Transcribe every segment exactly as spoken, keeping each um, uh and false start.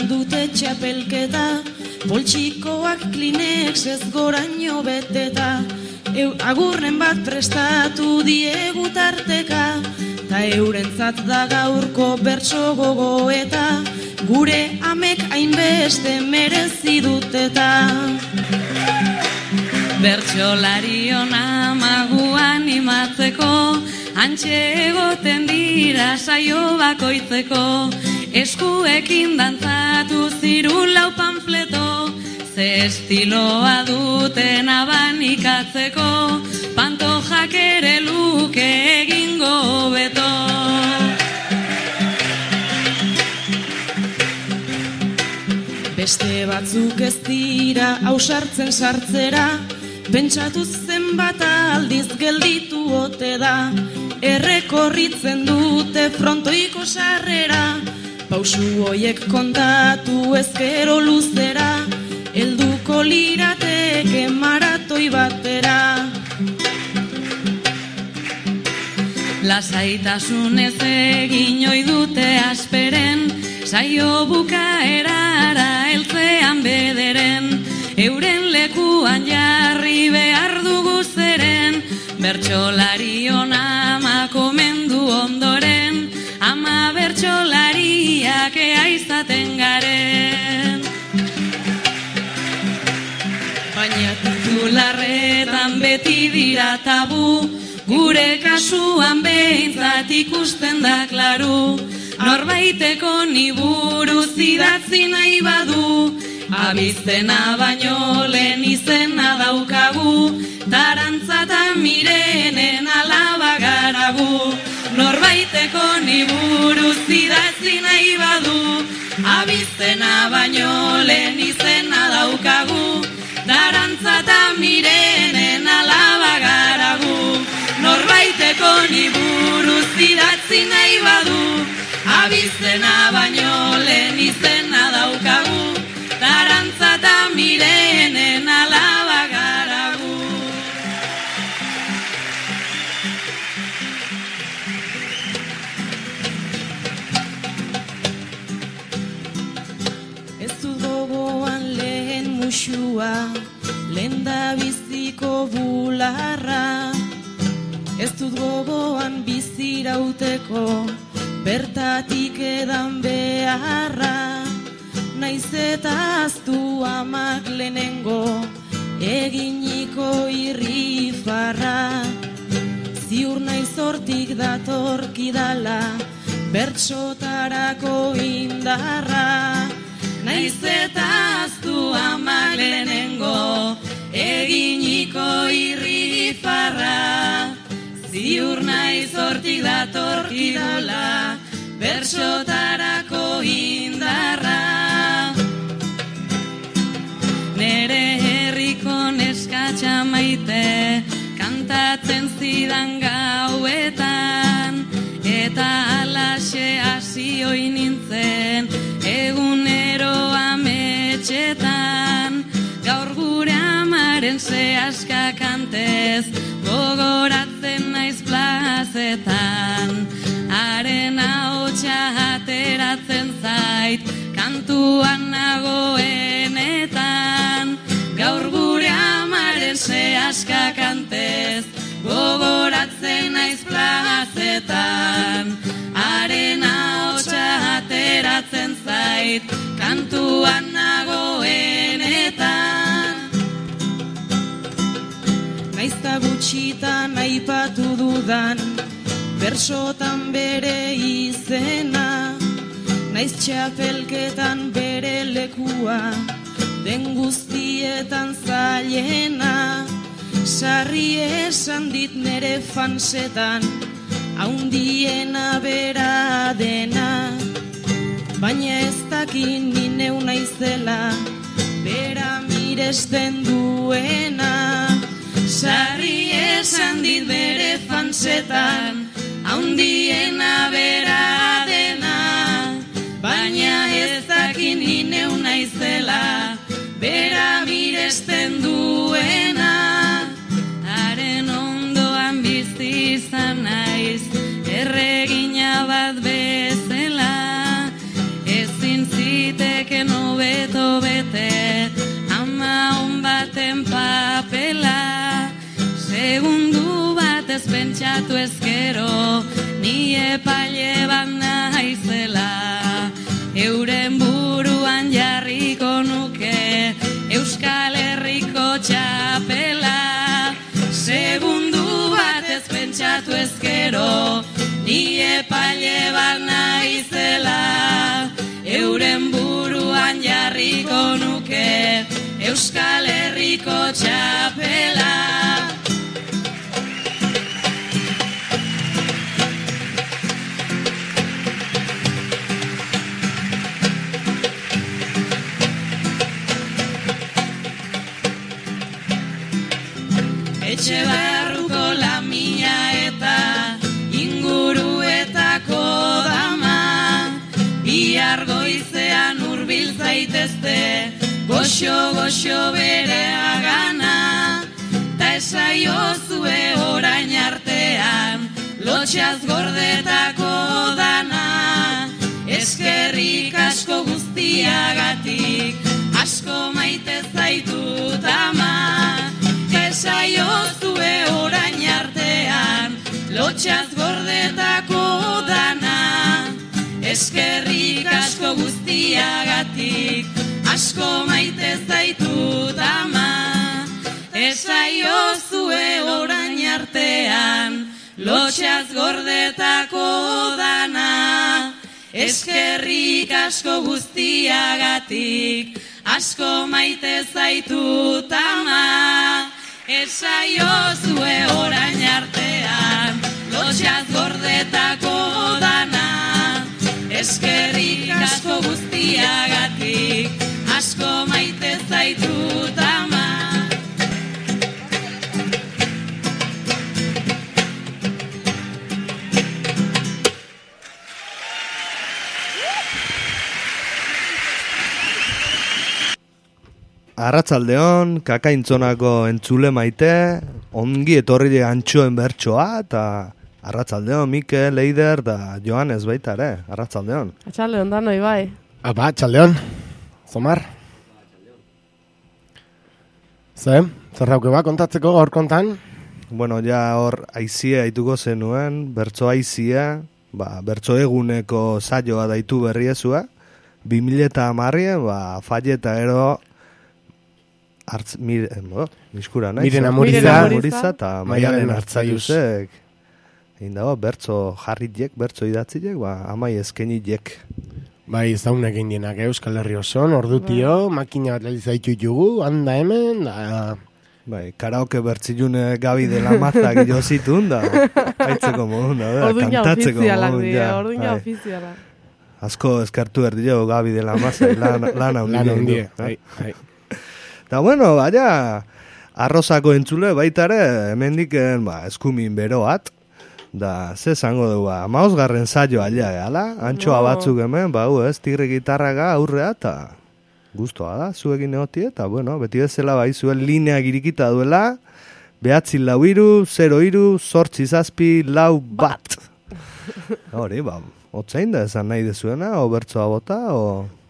dute txapelketa, poltsikoak Kleenex ez goraino beteta, agurren bat prestatu diegu tarteka, ta eurentzat da gaurko bertso gogoeta, gure amek hainbeste merezi duteta. Bertsolarion amagu animatzeko, hantxe egoten dira saio bakoitzeko, eskuekin dantzatu ziru lau panfleto, ze estiloa duten abanikatzeko, pantojak ere luke egingo beto. Beste batzuk ez dira ausartzen sartzera, pentsatu zenbat aldiz gelditu ote da, errekorritzen dute frontoiko sarrera, pausu hoiek kontatu ezkero luzera, helduko lirateke maratoi batera. Lasaitasunez egin ohi dute asperen, saio bukaerara heltzean bederen, euren lekuan jarri behar dugu zeren, bertsolarion ama komendu ondoren, ama bertsolariak ea izaten garen. Baina titularretan beti dira tabu, gure kasuan behintzat ikusten da klaru, norbaiteko ni buruz idatzi nahi badu, abizena baino lehen izena daukagu, Tarantza eta Mirenen alaba garagu, norbaiteko ni buruz idatzi nahi badu, abizena baino lehen izena daukagu, Tarantza eta Mirenen alaba garagu, norbaiteko ni buruz idatzi nahi badu, abizena baino lehen izena daukagu, Tarantza eta Mirenen alaba garagu. Ez dut gogoan lehen musua, lehen da biziko bularra, ez dut gogoan bizirauteko, bertatik edan beharra, naiz eta aztu amak lehenengo, eginiko irrifarra, ziur naiz hortik datorkidala, bertsotarako indarra, naiz eta aztu amak lehenengo, eginiko irrifarra, ziur naiz hortik datorkidala, bertsotarako indarra. Nere herriko neskatxa maite, kantatzen zidan gauetan, eta alaxe hasi oi nintzen, egunero ametxetan, gaur gure amaren sehaska kantez, gogoratzen naiz plazetan, haren ahotsa ateratzen zait, kantuan nagoenetan, gaur gure amaren sehaska kantez, gogoratzen naiz plazetan, haren ahotsa ateratzen zait, kantuan nagoenetan. Naizta gutxitan aipatu dudan, bersotan bere izena, naiz txapelketan bere lekua, den guztietan zailena, sarri esan dit nere fansetan, haundiena bera dena, baina ez dakin ni neu naizela, bera miresten duena, sarri esan dit bere fansetan, haundiena bera dena, baina ez dakin ni neu naizela, bera miresten duena, haren ondoan bizi izan naiz, erregina bat bezala, ezin ziteke urtero bete, ama hon baten papela, segundu bat ez pentsatu ezkero, ni epaile bat naizela, euren buruan jarriko nuke, Euskal Herriko txapela, segundu bat ez pentsatu ezkero, ni epaile bat naizela, euren buruan jarriko nuke, Euskal Herriko txapela. Etxe barruko lamina eta inguruetako dama, bihar goizean hurbil zaitezte, goxo-goxo berea gana, ta esaiozue orain artean, lotxaz gordetako dana, eskerrik asko guztiagatik, asko maite zaitut ama, esaiozue orain artean, lotxaz gordetako dana, eskerrik asko guztiagatik, asko maite zaitut ama, esaiozue orain artean, lotxaz gordetako dana, eskerrik asko guztiagatik, asko maite zaitut ama, esaiozue orain artean, lotxaz gordetako dana, eskerrik asko guztiagatik, asko maite zaitut ama. Arratsaldeon, kakaintzonako entzule maite, ongi etorri antxoen bertsoa, eta arratsaldeon Mikel, Eider, da Joanes baita ere, arratsaldeon. Atxaldeon da noi bai. Apa, atxaldeon, Zomar. Ze, zer dauke ba, kontatzeko gaur kontan? Bueno, ja hor aizia aituko zenuen, bertso aizia, ba, bertso eguneko saioa daitu berriezua, bi mila eta hamarrien, ba, falleta ero, Artz, mir, no, miskura, nahi? Miren Amuriza. Amuriza eta Maialen Artzaiusek. Egin dago, bertso jarritek, bertso idatziek, ba, amai eskenitek. Bai, zaunek indienak Euskal Herri oson, ordutio, makina bat lehizaitu jugu, handa hemen, da... Bai, karaoke bertzilune Gabi de la Mazak jo zitun, da, haitzeko modun, da, kantatzeko modun, ja. Orduina ofiziala. Asko eskartu erdileo Gabi de la Mazak, lana hundie. Lana hundie, bai, bai. Eta bueno, baina, arrozako entzule baitare, hemendiken, ba, eskumin bero bat, da, ze zango du, ba, mausgarren saio alia, ala, antxoa no. Batzuk hemen, ba, hu, ez, tigre gitarraga aurrea, eta guztua da, zuekin egotie, eta, bueno, beti bezala, bai, zuen linea girikita duela, behatzi lau iru, zero iru, sortzi zazpi, lau bat. Hori, ba, otzein da, esan nahi dezuena, o bertsoa bota, o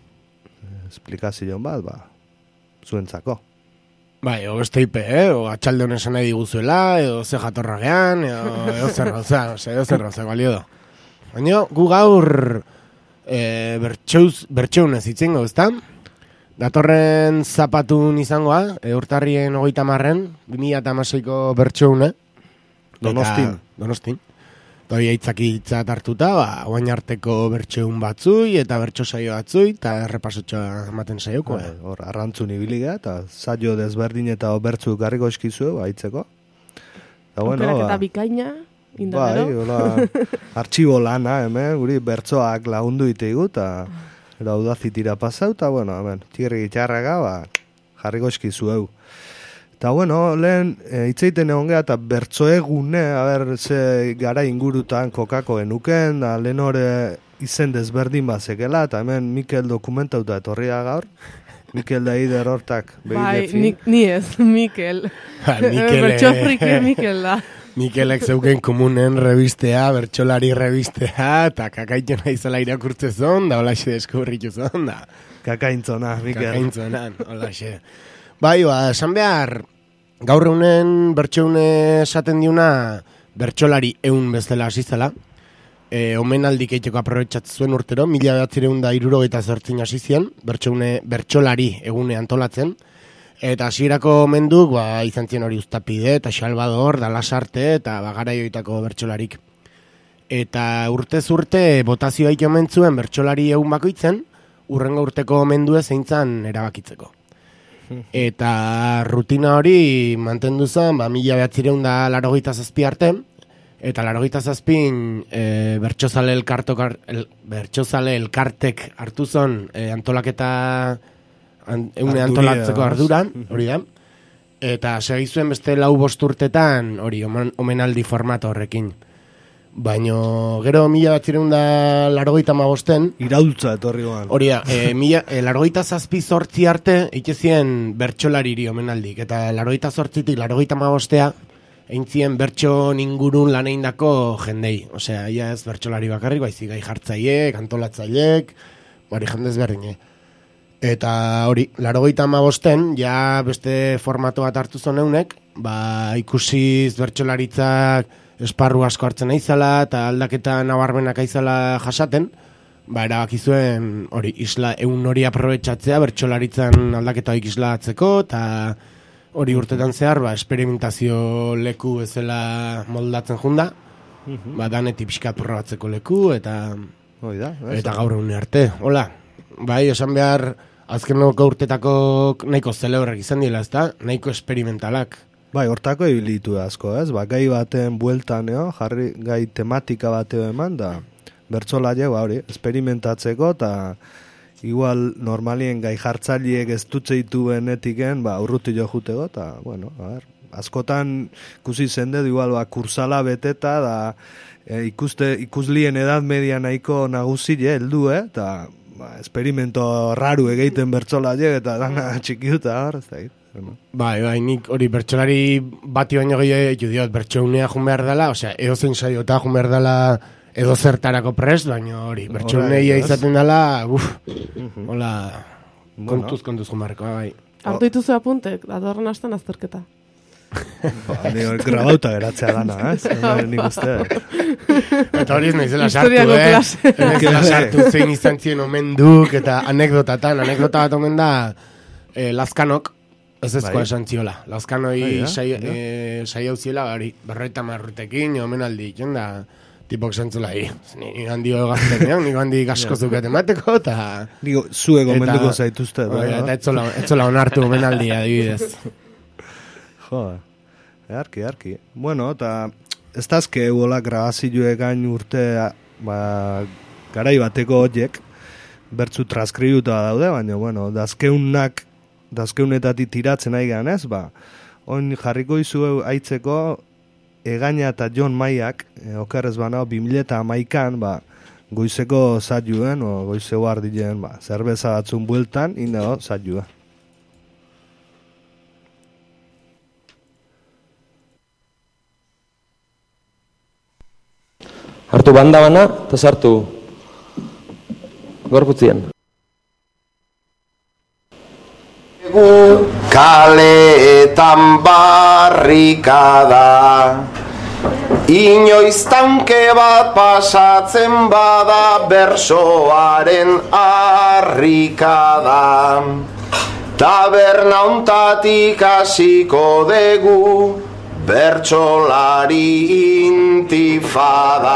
esplikazion bat, ba, zuentzako. Bai, o beste ipe, eh? O atxalde honesan nahi diguzuela, edo ze jatorragean, edo, edo zer roza, edo zer roza, balio da. Baina, gu gaur e, bertxeuz, bertxeunez itzengo, ezta? Datorren zapatun izangoa, e, urtarrien hogeita marren, bi mila eta hamaseiko bertxeune. Donostin. Donostin. Toi aitzakitzat hartuta, ba, oain arteko bertxeun batzui, eta bertxo saio batzui, eta errepasotxoa ematen saioko. Bai, hor, arrantzun ibiligea, eta saio desberdin eta bertzu garriko eskizue, baitzeko. Eta bueno, Aukerak ba, eta bikaina, indagero. bai, hola, artxibo lana, hemen, guri bertzoak lagundu iteigu, eta audazitira pasau, eta bueno, hemen, tigre gitarraga, ba, jarriko eskizueu. Eta bueno, lehen e, itzeiten egon geha, eta bertso egune, haber, ze gara ingurutan kokako genuken, da lehen hori izen desberdin bazekela, eta hemen Mikel dokumentauta etorria gaur. Mikel da Eider hortak. Bai, ni, ni ez, Mikel. Mikel, Bertso friki Mikel da. Mikelek zeuken komunen rebistea, bertsolari rebistea, eta kakaitu nahi zela irakurtze zon, da hola xe deskubritu zon, da. Kakaintzona, Mikel. Kakaintzonan, hola xe. Bai, ba, esan behar, gaur eunen bertxeune esaten diuna bertsolari eun bezala hasizela, e, omenaldik eiteko aprobetxatzen zuen urtero, mila behatzireun da irurogeita zertzin hasizien, bertxeune bertsolari egune antolatzen, eta hasierako menduk, ba, izan zien hori Uztapide, eta Salvador, da Lasarte, eta bagaraioitako bertsolarik. Eta urtez urte botazioa ikomen zuen bertsolari egun bakoitzen, urrengo urteko mendue zeintzan erabakitzeko. Eta rutina hori mantendu zen, ba, mila behatzireun da larogeita zazpi arte, eta larogeita zazpin e, bertsozale elkartok, el, bertsozale elkartek hartu zen e, antolaketa eune antolatzeko ardura, hori da, eta segizuen beste lau bost urtetan, hori, omenaldi formato horrekin. Baino, gero mila batzireun da larogeita mabosten, iraultza etorri goan. Hori da, e, mila, e, larogeita zazpi zortzi arte, itxezien bertsolariri omenaldik, eta larogeita zortzitik larogeita mabostea, eintzien bertso ningurun laneindako jendei. Osea, ia ez bertsolari bakarrik, baizik gai jartzaiek, antolatzaiek, bari jendez berdine. Eta hori, larogeita hamabosten, ja beste formato bat hartu zoneunek, ba, ikusiz bertsolaritzak esparru asko hartzen aizala, eta aldaketa nabarmenak aizala jasaten, ba, erabaki zuen hori, isla, egun hori aprobetxatzea, bertsolaritzan aldaketa hoik islatzeko, eta hori urtetan zehar, ba, esperimentazio leku bezala moldatzen junda, ba, danetik pixkat probatzeko leku, eta, Oida, eta gaur egun arte, hola, bai, esan behar, azken urtetako nahiko zelebrak izan dira, ezta? Nahiko experimentalak. Bai, hortako ibilitu asko, ez? Ba, gai baten bueltan, eo, jarri gai tematika bateo eman, da bertsolariek, ba, hori, experimentatzeko, eta igual normalien gai jartzaliek ez dutzeitu benetiken, ba, urruti jo juteko, eta, bueno, a ver, askotan ikusi zende, igual, ba, kursala beteta, da, e, ikuste, ikuslien edad media nahiko nagusile, heldu, eh, eta, ba, experimento raru egeiten bertsolariek, eta dana txikiuta, hor, ez da, no? Bai, bai, nik hori bertsolari bati baino gehiago diot, bertsounea jun behar dela, osea, edo zein saiota jun behar dela edo zertarako prest, baina hori, bertsouneia izaten dela, uff, hola, kontuz, kontuz jun beharko, bai. Hartu dituzu apuntek, datorren hasten azterketa. Ba, ni grabauta geratzea dana, ez? Nik uste. Eta hori ez naizela sartu, eh? Ez naizela sartu zein izan zien omenduk, eta anekdotatan, anekdota bat omen da, eh, Lazkanok, ez ezkoa Bai. esan ziola. Lazkanoi Bai, da, sai da. eh, sai hau ziela, hori, berroita marrutekin, omenaldi, jon da, tipok zentzula, hi, ni handi hogaztenean, ni handi asko zuket emateko, eta... Nigo, zuek Eta- gomenduko zaituzte. Bai, da, eta etzola, etzola onartu omenaldia, adibidez. Jo, earki, earki. Bueno, eta ez dazke egola grabazioek gain urte, ba, garai bateko horiek, bertzu transkributa daude, baina, bueno, dazkeunak, dazkeunetatik tiratzen nahi ganez, ba, on jarriko izu aitzeko, Egaina eta Jon Maiak, e, okerrez banao, bi mila hamaikan, ba, goizeko zaiuen, o goizeko ardilen, ba, zerbeza batzun bueltan, indego zaiua. Hartu banda bana, eta sartu gorputzien. Kaleetan barrikada, inoiz tanke bat pasatzen bada bersoaren harrikada. Taberna hontatik hasiko dugu bertsolari intifada.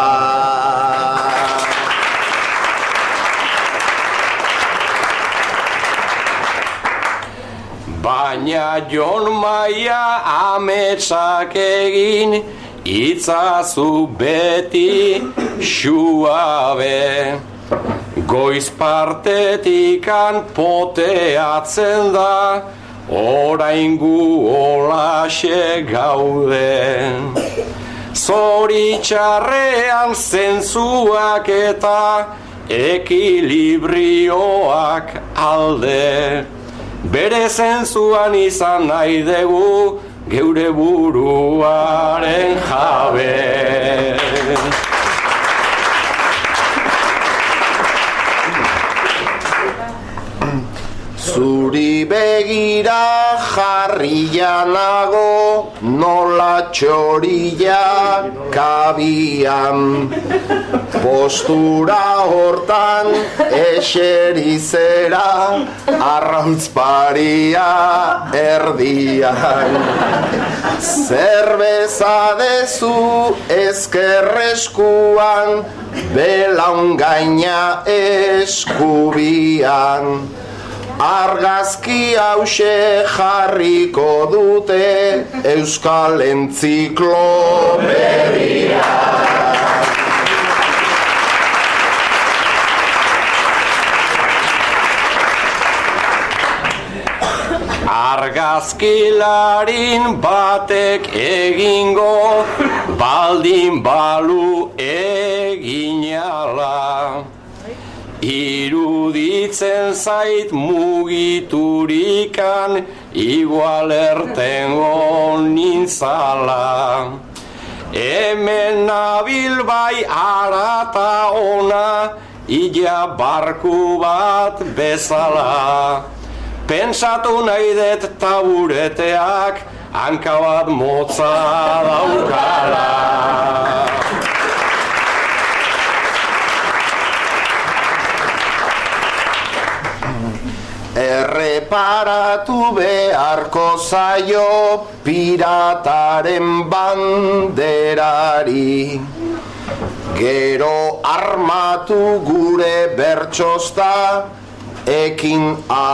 Baina Jon Maia ametsak egin itzazu beti suabe. Goiz partetikan poteatzen da, orain gu olaxe gaude. Zoritxarrean zentzuak eta ekilibrioak alde. Bere zentzuan izan nahi dugu geure buruaren jabe. Zuri begira jarria nago, nola txorilla kabian. Postura hortan eserizera, arrantzparia erdian. Zerbeza dezu ezkerreskuan, belaungaina eskubian. Argazki hause jarriko dute Euskal Entziklopedia. Argazkilarin batek egingo baldin balu eginala. Iruditzen zait mugiturikan igual ertengo nintzala. Hemen nabil bai arata ona, illa barku bat bezala. Pentsatu nahi dut tabureteak hanka bat motza daukala. Erreparatu beharko zaio pirataren banderari. Gero armatu gure bertsosta ekin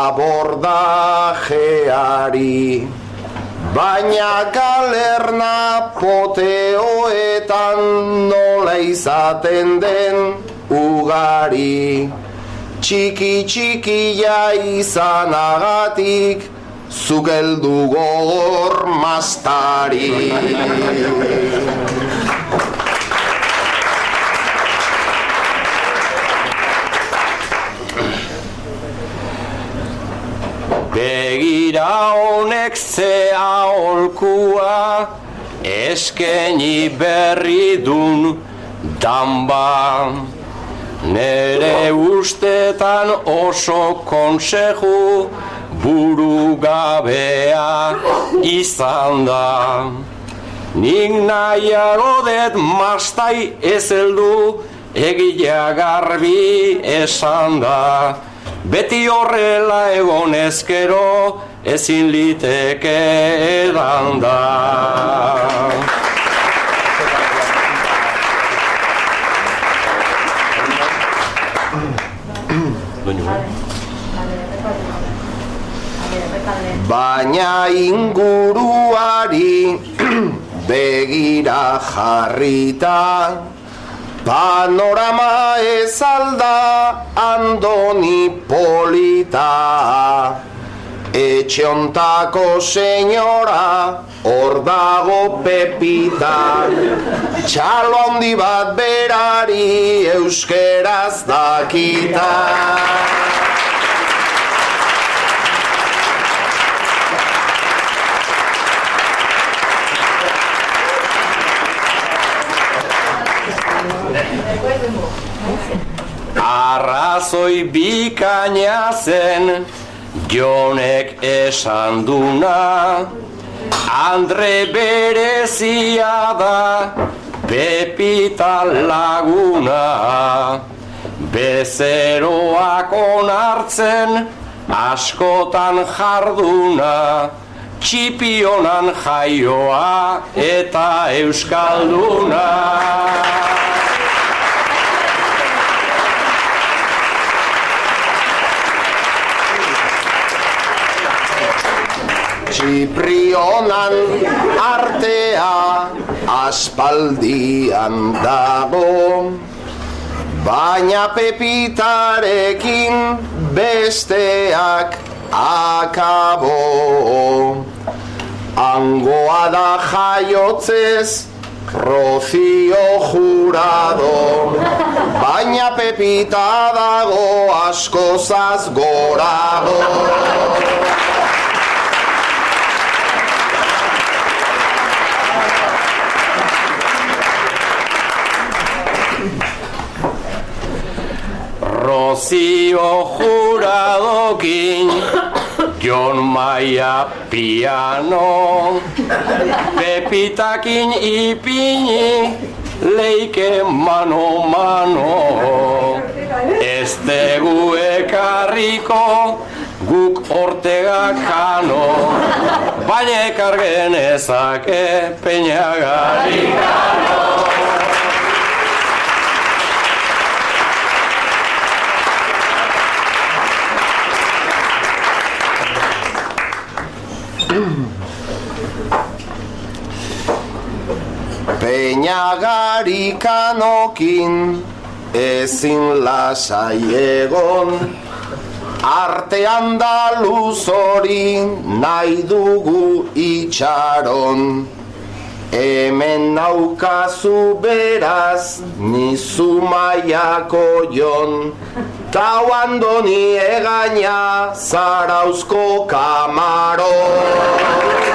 abordajeari. Baina galerna poteoetan nola izaten den ugari. Txiki txikia izanagatik, zugeldu gogor mastari. Begira honek ze aholkua, eskeni berri dun danba. Nere ustetan oso konseju burugabea izan da. Nik nahiago det mastai ez heldu, egilea garbi esan da. Beti horrela egon ezkero, ezin liteke edan da. Baina inguruari begira jarrita, panorama ez alda Andoni polita. Etxe ontako senyora, hor dago Pepita. Txalo handi bat berari euskeraz dakita. Arrazoi bikaina zen Jonek esan duna, Andre berezia da Pepita laguna. Bezeroak onartzen askotan jarduna, txipionan jaioa eta euskalduna. Txiprionan artea aspaldian dago, baina Pepitarekin besteak akabo. Hangoa da jaiotzez Rocío Jurado, baina Pepita dago askozaz gorago. Rocío Juradokin, Jon Maia piano, Pepitakin ipini, leike mano mano. Ez tegu ekarriko, guk Ortega Kano, baina ekar genezake Peñagarikano. Peñagarikanokin ezin lasai egon, arte andaluz hori nahi dugu itxaron. Hemen naukazu beraz, ni Zumaiako Jon, tau Andoni Egaña, Zarauzko Kamaron.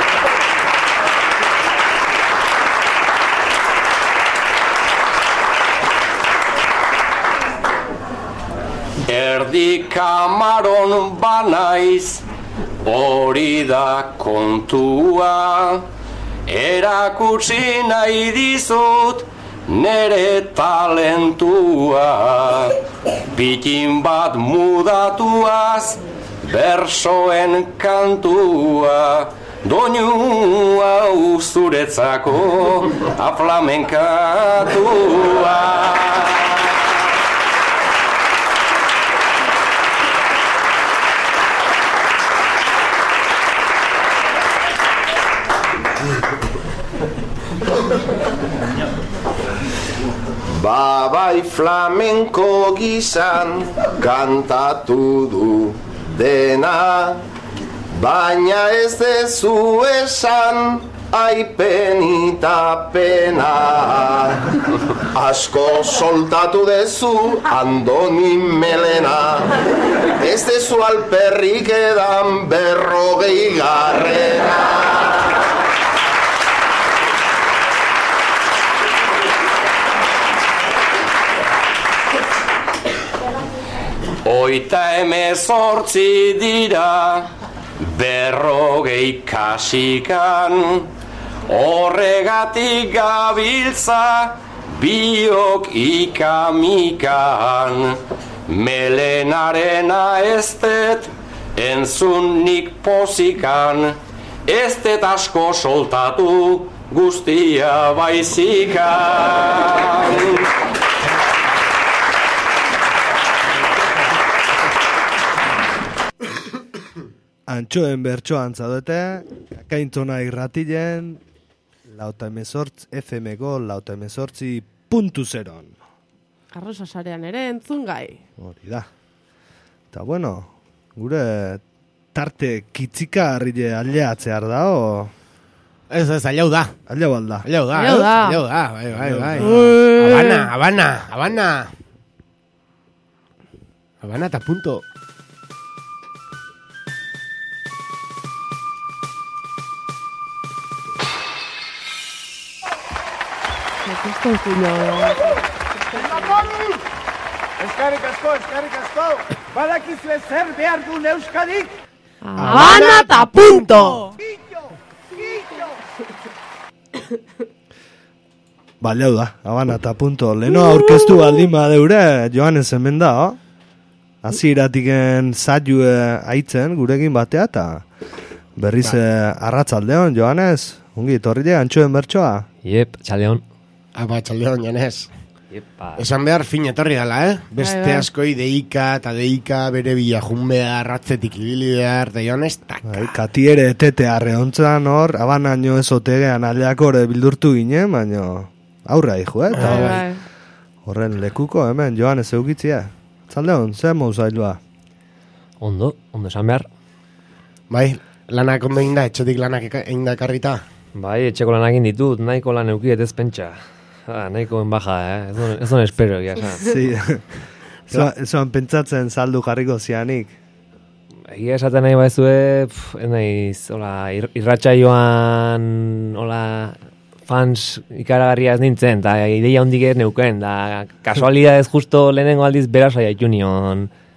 Erdi Kamaron banaiz, hori da kontua, erakutsi nahi dizut nere talentua. Bikin bat mudatuaz, bersoen kantua, doinu hau zuretzako aflamenkatua. Babai flamenko gizan kantatu du dena, baina ez dezu esan aipenita pena. Asko soltatu dezu Andoni Melena, ez dezu alperrik edan berrogei garrena. Oita emezortzi dira berrogei kasikan, horregatik gabiltza biok ikamikan. Melenarena estet entzun nik pozikan, estet asko soltatu guztia baizikan. Antxoen bertsoan zaudete, kaintzona irratilen, lauta emezortz, F M-ko lauta emezortzi puntu zeron. Arrosa sarean ere entzun gai. Hori da. Eta bueno, gure tarte kitzika harrile aldeatzear da, o... Ez, ez, aliau da. Aliau alda. Aliau da, Aliau da. Aliau da, bai, bai, bai. Ui. Habana, Habana, Habana. Habana eta punto. Eskarrik asko, eskarrik asko. Badakizue zer behar duen Euskadik? Habana eta punto! Guillo, guillo. Baliau da, Habana eta punto. Leno aurkeztu baldin badeure, Joanes hemen da, oh? Aziratiken zaiue aitzen gurekin batea, eta berriz arratzaldeon, Joanes. Ongi, torrile, antxoen bertsoa? Iep, txaldeon. Apa, txaldeon, Janez. Iepa. Esan behar fin etorri gala, eh? Beste Bai, bai. askoi deika eta deika bere bilajun behar, ratzetik ibili behar, eta Janez, taka. Bai, kati ere etete arreontzan hor, abanaino ez otegean aldeako ere bildurtu ginen, baino aurra hijo, eh? Eta Bai, hor- bai. horren lekuko, hemen, Joanes eukitzia. Zaldeon, zer mauzailua? Ondo, ondo esan behar. Bai, lanak ondo inda, etxetik lanak eka- inda ekarrita. Bai, etxeko lanak inditut, nahiko lan eukiet ez pentsa. Ah, nahiko en baja, eh? Ez on, ez on espero, egia esan. Sí. Ezoan pentsatzen saldu jarriko zianik. Egia esaten nahi baizue, pf, ez naiz, hola, ir, irratsaioan, hola, fans ikaragarria ez nintzen, eta ideia hondik ez neuken, da kasualidadez justo lehenengo aldiz bera saiatu nion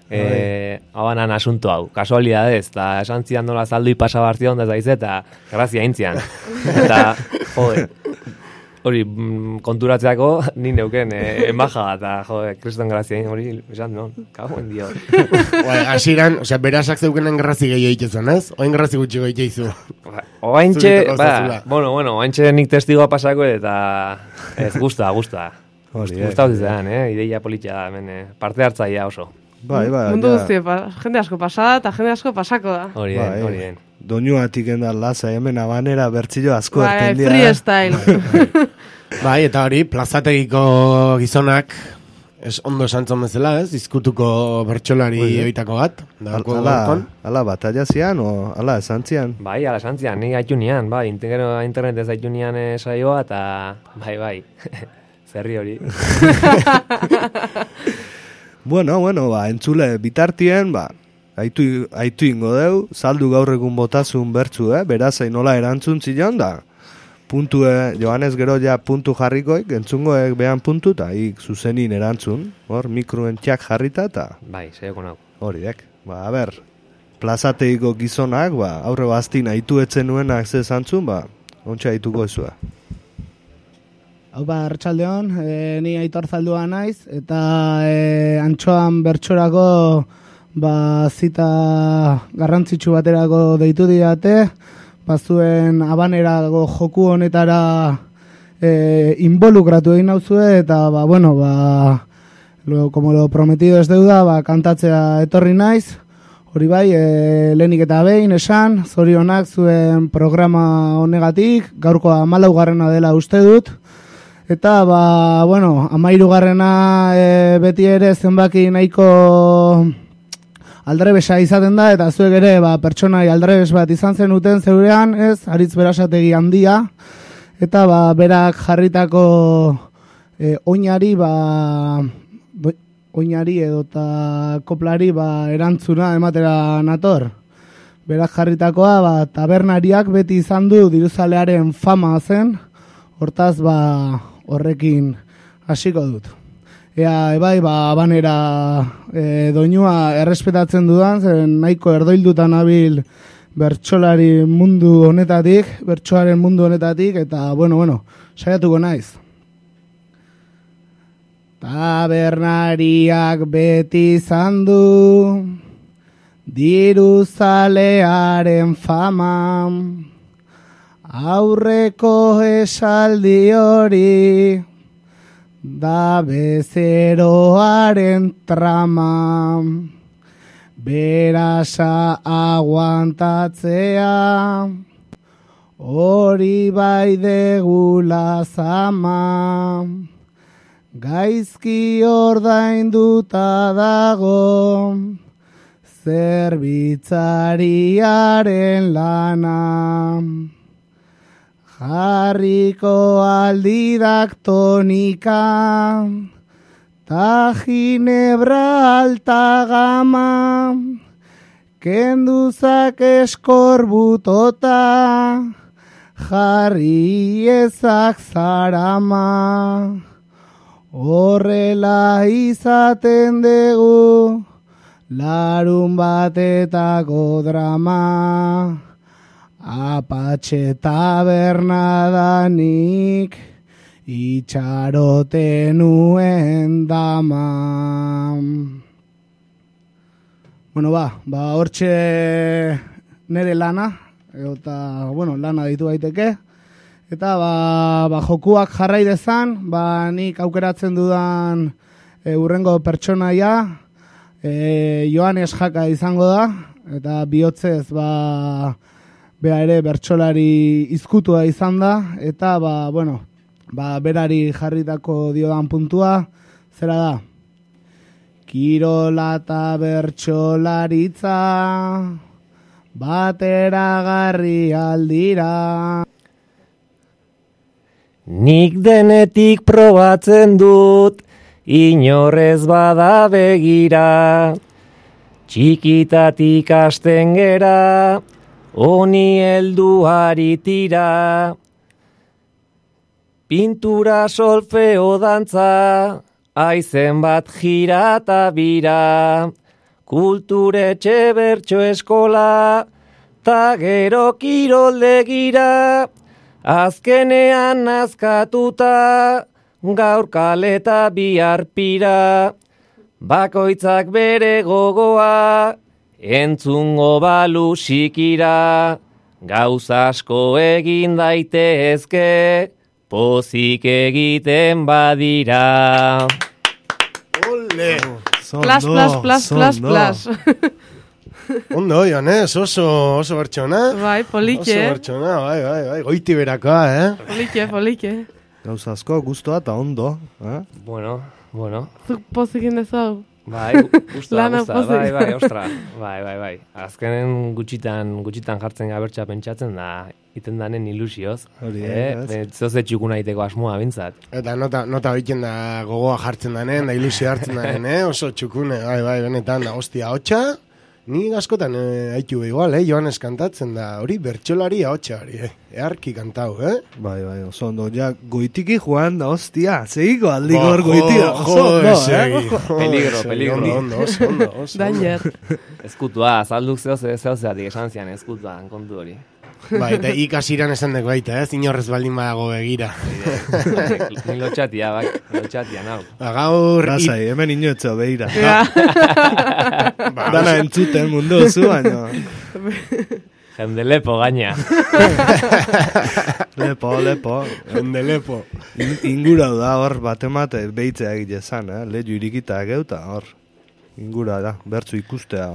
eh, abanan asunto hau, kasualidadez, eta esan zidan nola zaldui pasabartzion da zaiz, eta grazia intzian. Eta, jode, hori konturatzeako ni neuken eh, emaja, eta jode, kriston grazia hori esan non, kagoen dio. Asiran, osea, berasak zeukenen grazi gehiago egiten ez? Oain grazi gutxi gehiago izu. Oaintxe, ba, bueno, bueno, oaintxe nik testigoa pasako eta ez gusta, gusta. Gusta hau zizean, eh? Ideia politxa da, hemen, eh? Parte hartzaia oso. Bai, bai, mundu guzti, pa, jende asko pasada eta jende asko pasako da. Hori den, hori den. Doinuatik endan laza, hemen abanera bertzillo asko bai, ertendia. freestyle. Bai, eta hori, plazategiko gizonak, es ondo esantzon bezala, ez? Izkutuko bertsolari oitako bat. Ala, ala batalla zian, o ala esan zian? Bai, ala esan zian, ni gaitu nian, bai, internetez gaitu nian saioa, eta bai, bai. Zerri hori. Bueno, bueno, ba, entzule bitartien, ba, aitu, aitu ingo deu, saldu gaur egun botazun bertzu, eh? Berazai nola erantzun zion, da, puntu, eh, Joanes gero ja puntu jarrikoik, entzungoek behan puntu, eta ik zuzenin erantzun, hor, mikroen txak jarrita, eta... Bai, zeioko nau. Horiek, ba, a ber, plazateiko gizonak, ba, aurre bastin aitu etzen nuenak ze zantzun, ba, ontsa aituko ezua. Hau ba, arratsaldeon, e, ni Aitor Zaldua naiz, eta e, antxoan bertsorako ba, zita garrantzitsu baterako deitu diate, bazuen abanerago joku honetara e, involukratu egin nauzue, eta ba, bueno, ba, lo, como lo prometido es deuda, ba, kantatzea etorri naiz, hori bai, e, lehenik eta behin esan, zorionak zuen programa honegatik, gaurko hamalaugarrena dela uste dut, eta, ba, bueno, amairugarrena e, beti ere zenbaki nahiko aldrebesa izaten da, eta zuek ere, ba, pertsonai aldrebes bat izan zenuten zeurean, ez, Aritz Berasategi handia, eta, ba, berak jarritako e, oinari, ba, oinari edota koplari, ba, erantzuna ematera nator. Berak jarritakoa, ba, tabernariak beti izan du diruzalearen fama zen, hortaz, ba, horrekin hasiko dut. Ea, ebai, ba, abanera e, doinua errespetatzen dudan, zen nahiko erdoildutan nabil bertsolari mundu honetatik, bertsoaren mundu honetatik, eta, bueno, bueno, saiatuko naiz. Tabernariak beti izan du diruzalearen fama, aurreko esaldi hori da bezeroaren trama, berasa aguantatzea hori bai degula zama, gaizki ordainduta dago zerbitzariaren lana. Jarriko aldidak tonika, ta ginebra alta gama, kenduzak eskorbutota, jarri ezak zarama. Horrela izaten dugu, larun batetako drama. Apatxe tabernadanik itxarote nuen dama. Bueno, ba, ba hortxe nere lana, eta, bueno, lana ditu daiteke. Eta, ba, ba jokuak jarrai dezan, ba, nik aukeratzen dudan e, urrengo pertsonaia, e, Joanes Jaka izango da, eta bihotzez, ba, bera ere bertsolari izkutua izan da, eta, ba, bueno, ba, berari jarritako diodan puntua, zera da? Kirola eta bertsolaritza, bateragarri aldira. Nik denetik probatzen dut, inorrez bada begira, txikitatik hasten gera, honi helduari tira. Pintura, solfeo, dantza, aizen bat jira eta bira, kulturetxe bertso eskola, ta gero kiroldegira, azkenean nazkatuta, gaur kaleta bihar pira, bakoitzak bere gogoa, entzungo balu sikira, gauza asko egin daitezke, pozik egiten badira. Ole! Plas, plas, plas, plas, plas. Ondo, Joanes, oso, oso bertxona. Bai, politxe. Oso bertxona, bai, bai, bai, goiti berakoa, eh? Politxe, politxe. Gauza asko, guztua eta ondo. Eh? Bueno, bueno. Zuk pozikin dezau. Bai, guztua, Lana guztua, pozik. bai, bai, ostra. Bai, bai, bai. Azkenen gutxitan, gutxitan jartzen gabertxa pentsatzen da, iten danen ilusioz. Hori, eh? ez? Zoze txukuna iteko asmoa, bintzat. Eta nota, nota hoiken da gogoa jartzen danen, da ilusio hartzen danen, eh? Oso txukune, bai, bai, benetan, da, hostia, hotxa, ni askotan eh, haitu igual, eh? Joanes kantatzen da, hori bertxolari hotxa hori, eh? Earki kantau, eh? Bai, bai, oso ondo. Ja, goitiki joan da, hostia, segiko aldi Ba, gor goiti da. jo, Oso jo, ondo, segi, eh? jo, Peligro, segi, peligro. Ondo, ondo, oso ondo, oso ondo. Danger. Ezkutua, azalduk zeo zeozeatik esan zian ezkutuan kontu hori. Bai, eta ikasiran esan deko baita, ez? Inorrez baldin badago begira. Ni lotxatia, bai, lotxatia, nau. Ba, gaur... Rasai, hemen inoetzo behira. Ja. Ba, Dana entzuten mundu zu, baina. Jende lepo gaina. Lepo, lepo. Jende lepo. In, ingura da hor batemate behitzea egite zan, eh? Lehiu irikita egeuta hor. Ingura da, bertzu ikustea.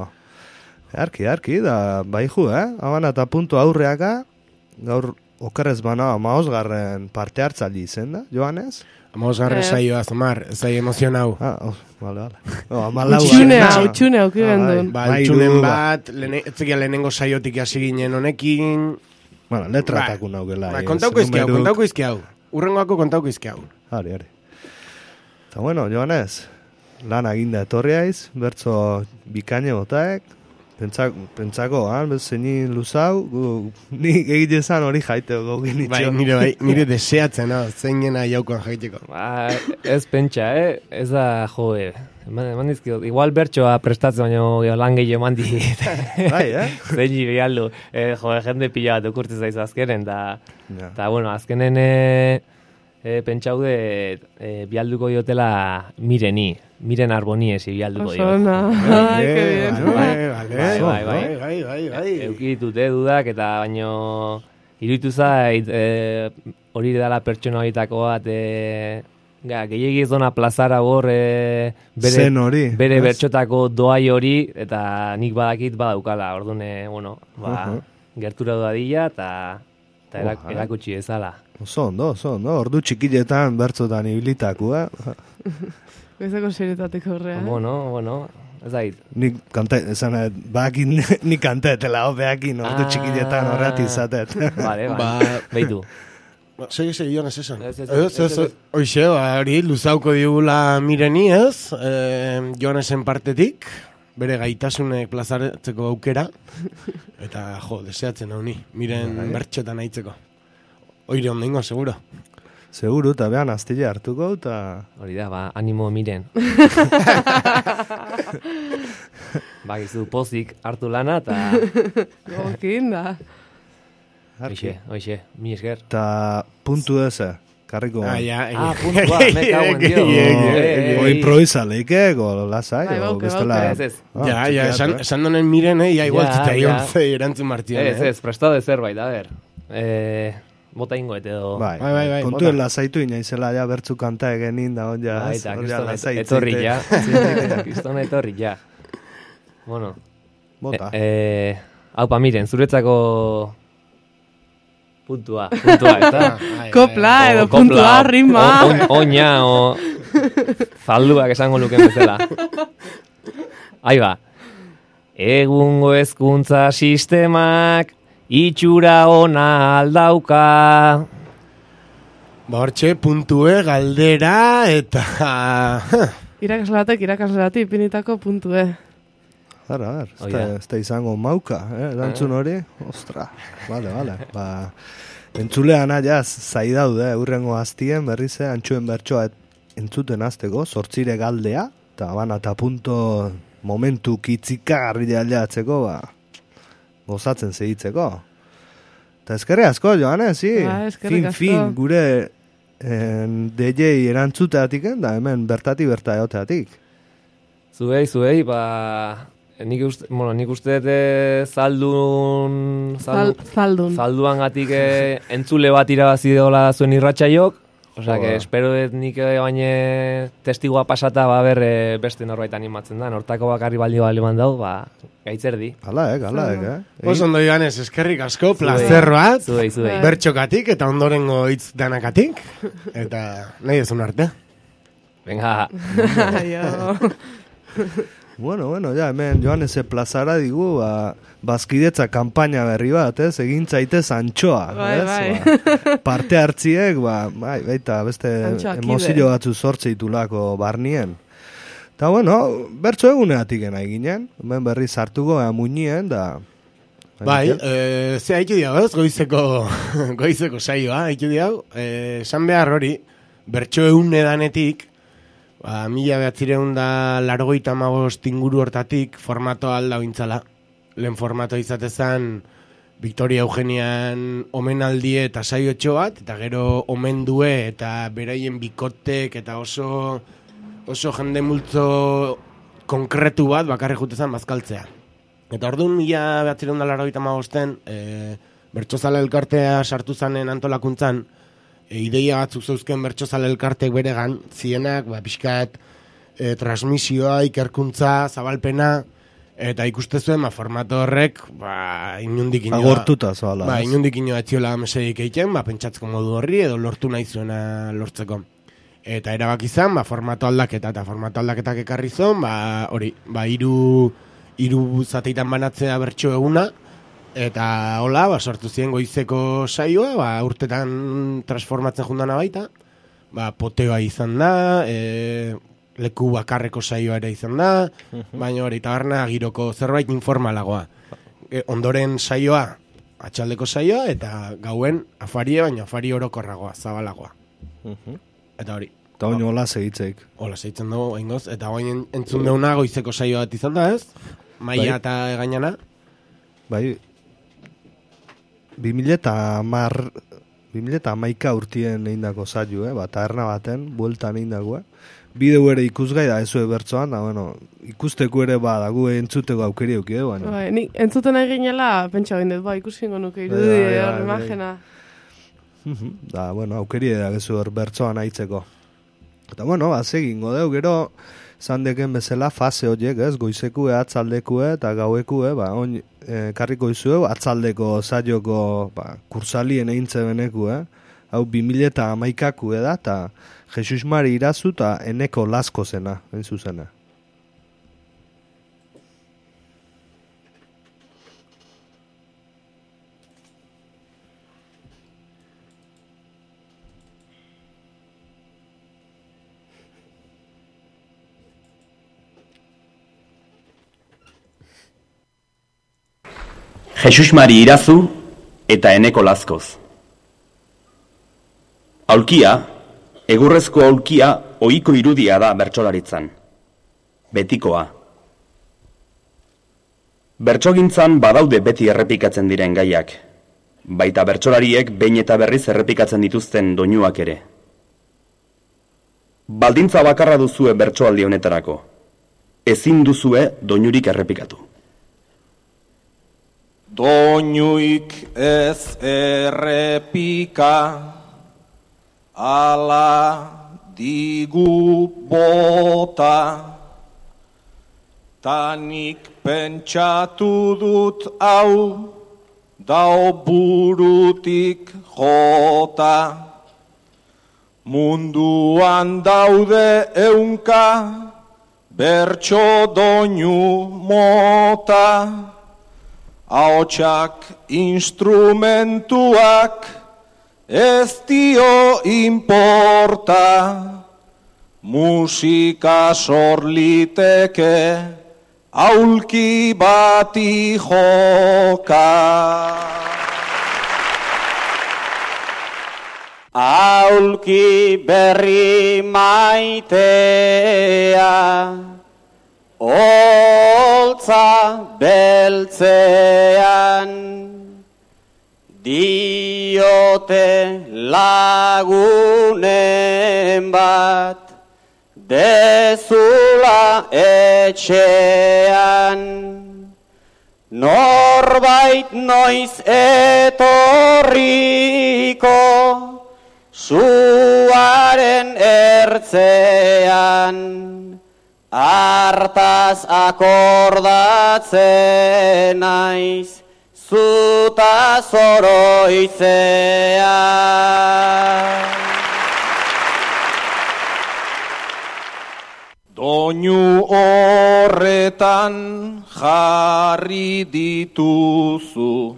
Earki, earki, da baihu, eh? Habana eta puntu aurreaka, gaur okerrez bana amaosgarren parte hartzali izen da, Joanes? Amosgarre Ez. saioa, Zamar, zai emozionau. Ah, oh, vale, vale. Oh, amalau. Utxunea, Ah, utxunea, uki ah, gendun. Ba, Bai, altxunen du, ba. bat, lene, etzekia lehenengo saiotik hasi ginen honekin. Bueno, letratak unaukela. Ba, kontauko izki hau, kontauko izki hau. Urrengoako kontauko izki hau. Hari, hari. Eta bueno, Joanes, lan aginda etorri aiz, bertzo bikaine botaek, pentsako, pentsako, han, bezeni luzau, gu, ni egite zan hori jaiteko gogin Bai, itxo. nire, bai, nire deseatzen, no, zeinena jaukoan jaiteko. Ba, ez pentsa, eh? Ez da, joe. Eman, eman dizkiot, igual bertsoa prestatzen baino lan gehiago eman di. Bai, eh? Zeini behaldu. Eh, joe, jende pila bat okurtze zaiz azkenen, da... Ja. Eta, bueno, azkenen e, e, pentsaude e, bialduko diotela mireni. Miren arboni ezi bialduko Oso diot. ona. Ai, que bien. Vale, vale, Bai, bai, bai. bai, bai, bai, bai. Euki ditute dudak eta baino iruditu zait e, hori dela pertsona horietako bat e, ga, gehiagi ez dona plazara hor e, bere, Zen hori, bere ez? bertxotako doai hori eta nik badakit badaukala, orduan, e, bueno, ba, Ujú. gertura dadila eta eta erak, Ojalá. erakutsi ezala. Oso ondo, oso ondo, ordu txikiletan bertzotan ibilitaku, eh? Goizeko serietatik horrea. Bueno, bueno, ez dait. Nik kante, esan, eh, bakin, nik kantetela, beakin, ordu Ah. txikiletan horret izatet. Vale, vale, Ba- behitu. Ba, Segi, segi, Jones, esan. Ez, ez, Ez, ez, ez. Hoxe, ba, hori, luzauko digula mireni, ez? Eh, Jonesen partetik, bere gaitasunek plazaratzeko aukera. Eta, jo, deseatzen hau ni, miren bertxotan aitzeko. Oire ondingo, seguro. Seguru, eta behan astilla hartuko, eta... Hori da, ba, animo miren. Bakizu pozik hartu lana, eta... Gokin da. Hoxe, hoxe, mi esker. Eta puntu eze, karriko. Ah, ja, Ah, puntua, me cago en Dios. Eh, O eh, improvisa leike, go lasai, Bai, o bauke, bestela... Ez, ez. Ah, Ja, ja, txikiatu, esan, eh? esan donen miren, eh, ja, igual Ja, zita ja. ion zei erantzun martion, Ez, eh? ez, prestado de zerbait, a ber. Eh, bota ingo edo... Bai, Bai, bai, bai, kontuen bota. lasaitu inaizela ja bertzu kanta egenin da, on ja, Bai, ez? eta Hor ja kristona lasai etorri itzaite. ja. Kristona etorri ja. Bueno, Bota. eh, haupa miren, zuretzako puntua, puntua, eta... Bai, Kopla bai, edo O kopla, puntua, o- rima. o- o- Oina, o... Zalduak esango luken bezala. Ahí ba. Egungo hezkuntza sistemak itxura ona aldauka. Ba, hortxe, puntue, galdera, eta... Irakaslatek irakaslati pinitako puntue. Ara, ara, ez Hoi da- da. ez da izango mauka, eh, erantzun hori, ostra, vale, vale, ba, entzuleana ja, zai daude, urrengo hastien berriz, eh, antxuen bertsoa et- entzuten azteko, zortzire galdea, eta bana eta punto momentu kitzikagarri aldatzeko, ba, gozatzen segitzeko. Eta eskerri asko, Joanes, si? Ba, fin, asko. Fin, gure D J erantzuteatik, da hemen bertati berta egoteatik. Zuei, zuei, ba... Nik uste, bueno, nik uste dut zaldun... Zaldun. Zaldun. Zalduan gatik entzule bat irabazi dola zuen irratxaiok. Osa, que espero dut nik baina testigua pasata ba ber beste norbait animatzen da. Nortako bakarri baldi bali mandau, ba, gaitzer di. Alaek, alaek, eh? Oso ondo Joanes, eskerrik asko, placer bat. Zuei, zuei. Bertxokatik eta ondorengo hitz danakatik. Eta nahi ezun arte. Venga. Bueno, bueno, ja, hemen Joanese plazara digu, ba, bazkidetza kanpaina berri bat, ez? Egin zaitez antxoa, bai, ez? Bai. Ba, parte hartziek, ba, bai, baita, beste emozio batzu sortze ditulako barnien. Eta, bueno, bertso eguneatik nahi ginen, hemen berri sartuko ea muñien, da... Bai, e, ze haitu diago, ez? Goizeko, goizeko saioa, haitu diago, e, esan behar hori, bertso egune danetik, Ba, mila behatzireun da largoita magost inguru hortatik formato alda ointzala. Lehen formato izatezan Victoria Eugenian omenaldie eta saiotxo bat, eta gero omendue eta beraien bikotek eta oso oso jende multzo konkretu bat bakarri jutezan bazkaltzea. Eta orduan mila behatzireun da largoita magosten e, bertsozale elkartea sartu zanen antolakuntzan, E, ideia batzuk zeuzken bertsozale elkartek beregan, zienak, ba, pixkat e, transmisioa, ikerkuntza, zabalpena, eta ikuste zuen, ba, formato horrek, ba, inundik inoa... Agortuta, zoala. Ba, inundik inoa etziola mesedik egiten, ba, pentsatzeko modu horri, edo lortu nahi zuena lortzeko. Eta erabak izan, ba, formato aldaketa, eta formato aldaketak ekarri zuen, ba, hori, ba, iru, iru zateitan banatzea bertso eguna, eta hola, ba, sortu ziren goizeko saioa, ba, urtetan transformatzen jundana baita, ba, poteoa izan da, e, leku bakarreko saioa ere izan da, baina hori, taberna giroko zerbait informalagoa. E, ondoren saioa, atxaldeko saioa, eta gauen afarie, baina afari orokorragoa, zabalagoa. Eta hori. Eta baina hola segitzeik. Hola segitzen dugu, ingoz, eta baina entzun deuna goizeko saioa bat izan da, ez? Maia eta egainana. Bai, bi mila hamaika urtien eindako saio, eh? Ba, taberna baten, bueltan eindagoa. Bideu ere ikusgai da, ezue bertzoan, da, bueno, ikusteko ere ba, dago entzuteko aukeri euki, eh? Bueno. Bai, nik entzuten nahi ginela, pentsa bindet, ba, ikusingo nuke irudi, hor imagina. Da, bueno, aukeri da, gezu hor bertzoan aitzeko. Eta, bueno, ba, segingo deu, gero, zandeken bezala fase horiek, ez, goizekue, atzaldekue eta gauekue, ba, on, e, karriko izueu, atzaldeko saioko, ba, kursalien eintze beneku, eh? Hau, bi mila eta hamaikakue da, eta Jesus Mari Irazu eta Eneko Lasko zena, hain zuzena. Jesus Mari Irazu eta Eneko Lazkoz. Aulkia, egurrezko aulkia ohiko irudia da bertsolaritzan. Betikoa. Bertsogintzan badaude beti errepikatzen diren gaiak. Baita bertsolariek behin eta berriz errepikatzen dituzten doinuak ere. Baldintza bakarra duzue bertsoaldi honetarako. Ezin duzue doinurik errepikatu. Doinuik ez errepika, ala digu bota, tanik pentsatu dut hau, dao burutik jota. Munduan daude eunka, bertso doinu mota, ahotsak instrumentuak ez dio importa, musika sorliteke aulki bati joka. Aulki berri maitea Holtza beltzean diote lagunen bat dezula etxean. Norbait noiz etorriko zuaren ertzean, hartaz akordatzen naiz zuta zoroitzean. Doinu horretan jarri dituzu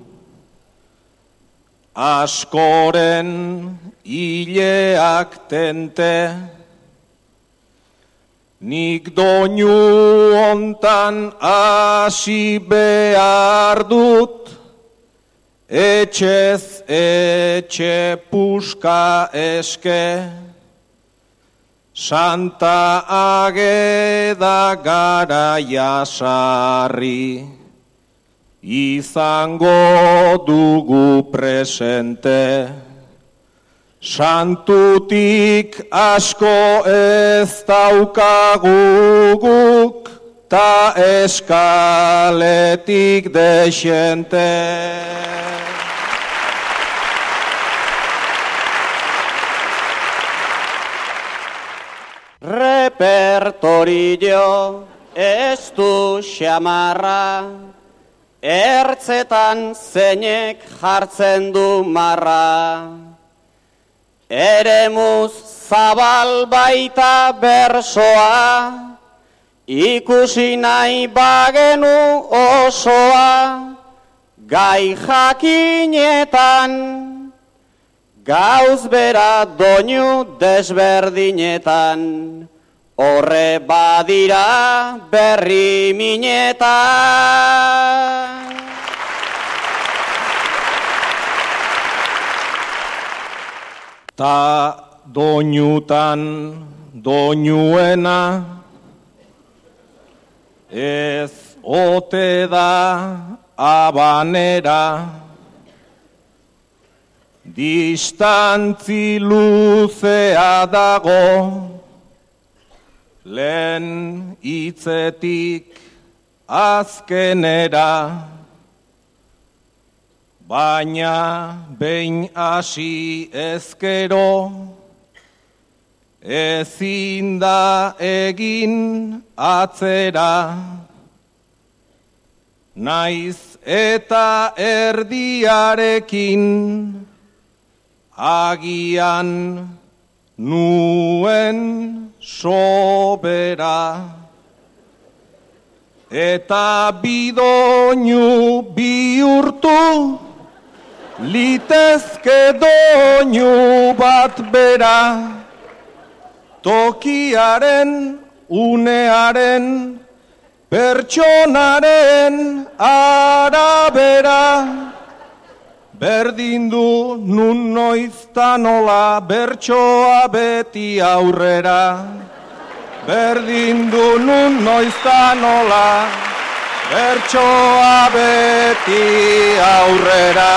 askoren hileak tente, nik doinu hontan hasi behar dut, etxez etxe puska eske, Santa Ageda garaia sarri, izango dugu presente. Santutik asko ez daukagu guk, ta eskaletik dexente. Repertorio ez du xamarra, ertzetan zeinek jartzen du marra. Eremuz zabal baita bersoa, ikusi nahi bagenu osoa, gai jakinetan, gauz bera doinu desberdinetan, horre badira berri minetan. Ta doinutan doinuena, ez ote da abanera, distantzi luzea dago, lehen hitzetik azkenera, baina behin hasi ezkero, ezin da egin atzera, naiz eta erdiarekin, agian nuen sobera, eta bidoinu bihurtu, litezke doinu bat bera, tokiaren, unearen, pertsonaren arabera, berdin du nun noizta nola, bertsoa beti aurrera. Berdin du nun noizta nola, bertsoa beti aurrera.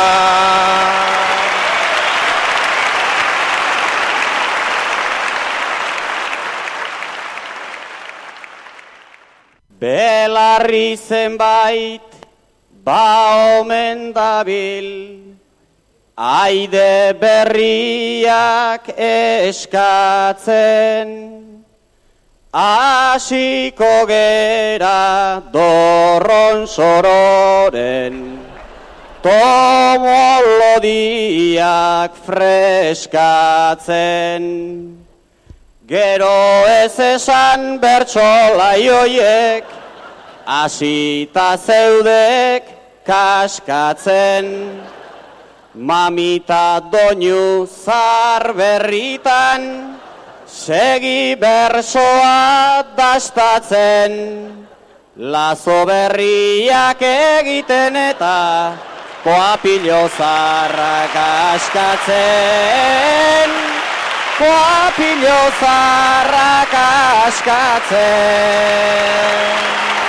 Belarri zenbait ba omen dabil, aide berriak eskatzen, hasiko gera dorron sororen, tomolodiak freskatzen. Gero ez esan bertsolai hoiek, hasita zeudek kaskatzen. Mamita doinu zar berritan, segi bersoa dastatzen. Lazo berriak egiten eta koapilo zarrak askatzen. koapilo zarrak askatzen.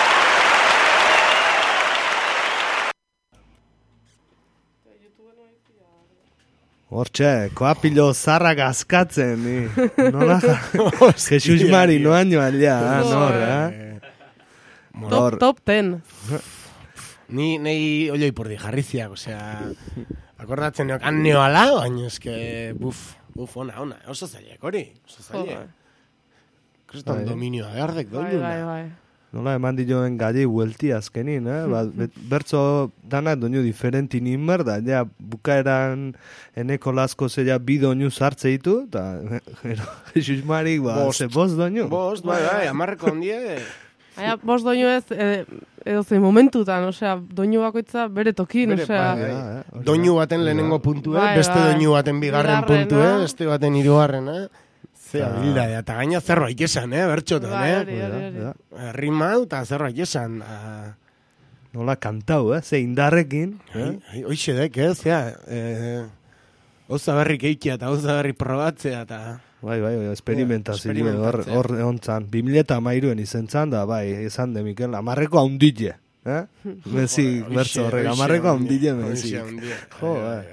Hortxe, koapilo zarrak askatzen, ni. Nola ja? Jesus Mari, noaino alia, nor, eh? Top, top ten. Ni, nei oio ipurdi jarriziak, osea, akordatzen neok, han neoala, baina eske, buf, buf, ona, ona, oso zailek, hori, oso zailek. Kriston dominioa, gardek, doinu. Bai, bai, bai. Nola eman dioen gai huelti azkenin, eh? Ba, bertzo dana doinu diferenti ninmer, da, ja, bukaeran eneko lasko zeia bi doinu sartze ditu, eta Jesus Mari, ba, ze bost doinu. Bost, bai, bai, amarreko ondie. Aia, bost doinu ez, edo zein momentutan, osea, doinu bakoitza bere tokin, osea. Doinu baten lehenengo puntue, beste doinu baten bigarren puntue, beste baten hirugarren, eh? Zea, bilda, eta gaina zerbait esan, eh, bertxotan, eh? Rima eta zerbait esan. Nola kantau, eh, ze indarrekin. Hoixe dek, eh, zea, oza berri keikia eta oza berri probatzea, eta... Bai, bai, experimentazio, hor ontzan. Bi mila eta amairuen izen zan, da, bai, izan de, Mikel, amarreko haundille, eh? Mezik, bertzo horrek, amarreko haundille, mezik. Jo, bai.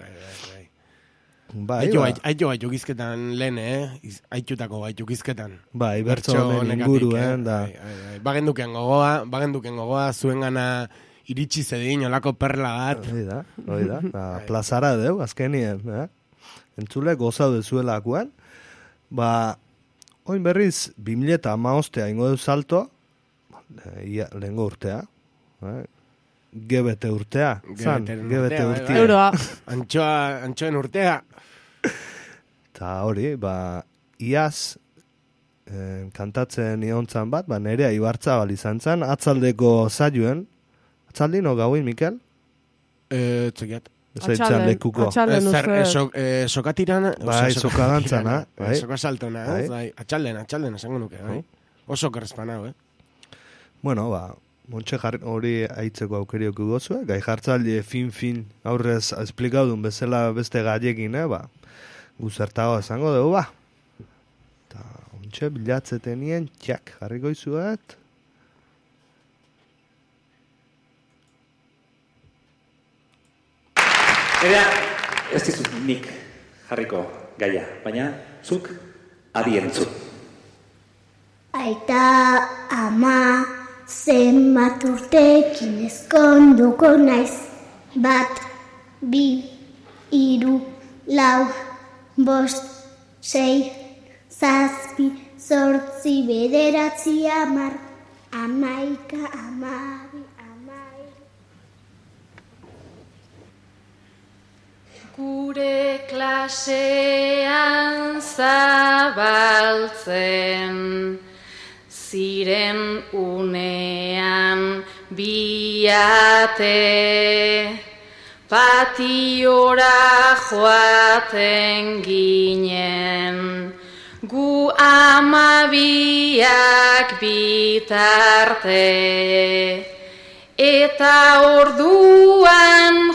Bai, aito gaitukizketan lehen, eh? Aitutako gaitukizketan. Bai, bertso honen inguruen, da. Bagenduken gogoa, bagenduken gogoa, zuen gana iritsi zedin, olako perla bat. Hoi da, hoi da. Plazara deu, azkenien, eh? Entzule, gozau dezuelakoan. Ba, oin berriz, bi mila eta hamabostea ingo du salto, lehengo urtea, eh? Gebete urtea, zan, gebete urtea. Euroa. Antxoa, antxoen urtea. Ta hori, ba, iaz, eh, kantatzen iontzan bat, ba, nerea Ibartza izan zan, atzaldeko zailuen, atzaldi no gauin, Mikel? Eh, txekiat. Zaitzan lekuko. Atxalden uste. Sokatiran, bai, sokadantzana, bai. Sokasaltona, bai. Atxalden, atxalden, esango nuke, bai. Oso kerespanau, eh. Bueno, ba, Montxe hori aitzeko aukeriok gozue, gai jartzaldi fin-fin aurrez esplikaudun bezala beste gaiekin, eh, ba, guzertago esango dugu, ba. Eta, ontxe bilatzetenien, txak, jarriko izuet. Nerea, ez dizut nik jarriko gaia, baina zuk adientzu. Aita, ama, zenbat urtekin ezkonduko naiz, bat, bi, hiru, lau, bost, sei, zazpi, zortzi, bederatzi, amar, amaika, amabi, amairu. Gure klasean zabaltzen, ziren unean biate, patiora joaten ginen, gu amabiak bitarte, eta orduan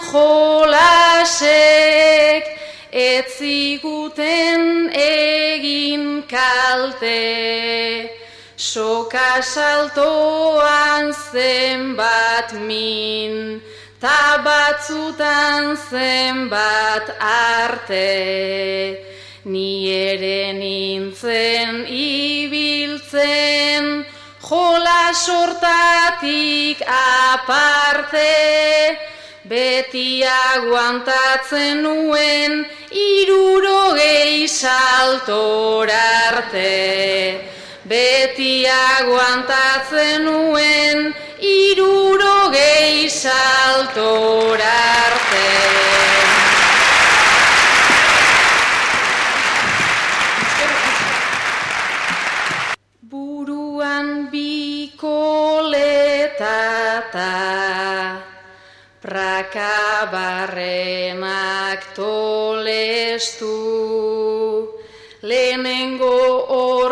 jolasek etziguten egin kalte, soka saltoan zenbat min, ta batzutan zenbat arte, ni ere nintzen ibiltzen, jola sortatik aparte, beti aguantatzen nuen hirurogei saltora arte. Beti aguantatzen nuen hirurogei saltora arte. Buruan bikoletata, praka barrenak tolestu, lehenengo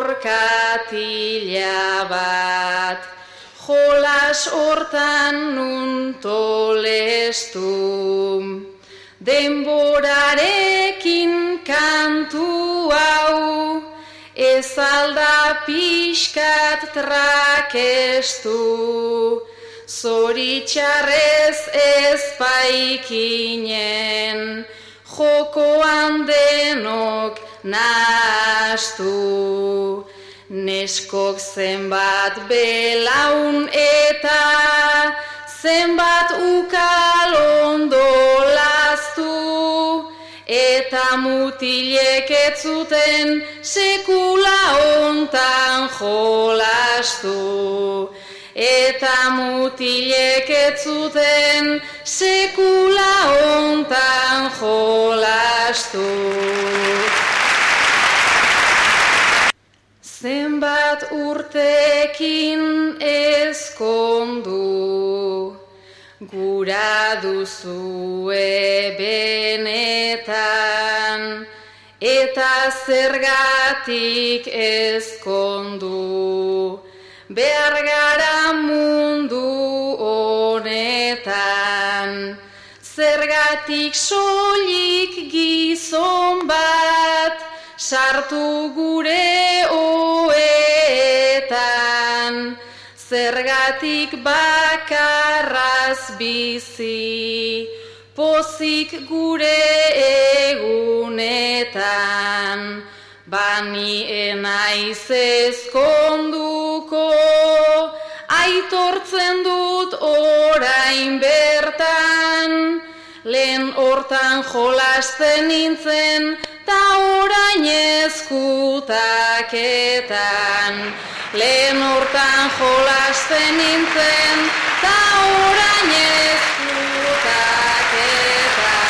orkatila bat, jolas hortan nun tolestu, denborarekin urtekin kantu hau, ez alda pixkat trakestu, zoritxarrez ez paikinen, jokoan denok nahastu. Neskok zenbat belaun eta zenbat ukal ondo laztu, eta mutilek ez zuten sekula ontan jolastu. Eta mutilek ez zuten sekula ontan jolastu. Zenbat urtekin ezkondu, gura duzue benetan, eta zergatik ezkondu, behar gara mundu honetan. Zergatik soilik gizon bat, sartu gure oetan, zergatik bakarraz bizi, pozik gure egunetan. Bani enaiz ezkonduko, aitortzen dut orain bertan, lehen hortan jolasten nintzen, ta orain ezkutaketan. Lehen hortan jolasten nintzen, ta orain ezkutaketan.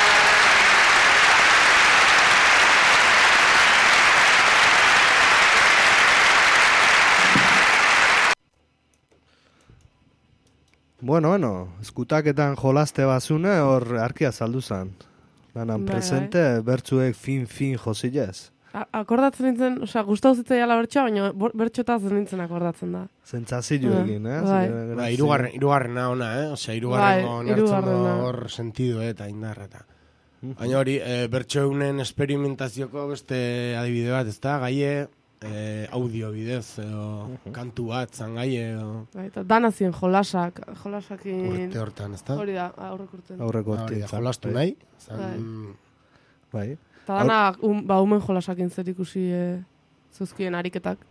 Bueno, bueno, eskutaketan jolaste bazune, hor arkia saldu zan. Banan presente, bertzuek fin-fin josilez. Akordatzen nintzen, osea, gustau zitzaiala bertsoa, baina bertxotaz nintzen akordatzen da. Zentzazio egin, eh? Ba, irugarren, irugarrena ona, eh? Osea, irugarren onartzen hor sentidu eta indarreta. Baina hori, bertso eunen esperimentazioko beste adibide bat, ez da, gaie audio bidez, edo kantu bat, zan gaie, edo... Eta danazien jolasak, jolasakin... Urte hortan, ez da? Hori da, aurrek urten. Aurrek urten. Jolastu nahi, bai. Eta dana, ba, umen jolasakin zer ikusi zuzkien ariketak.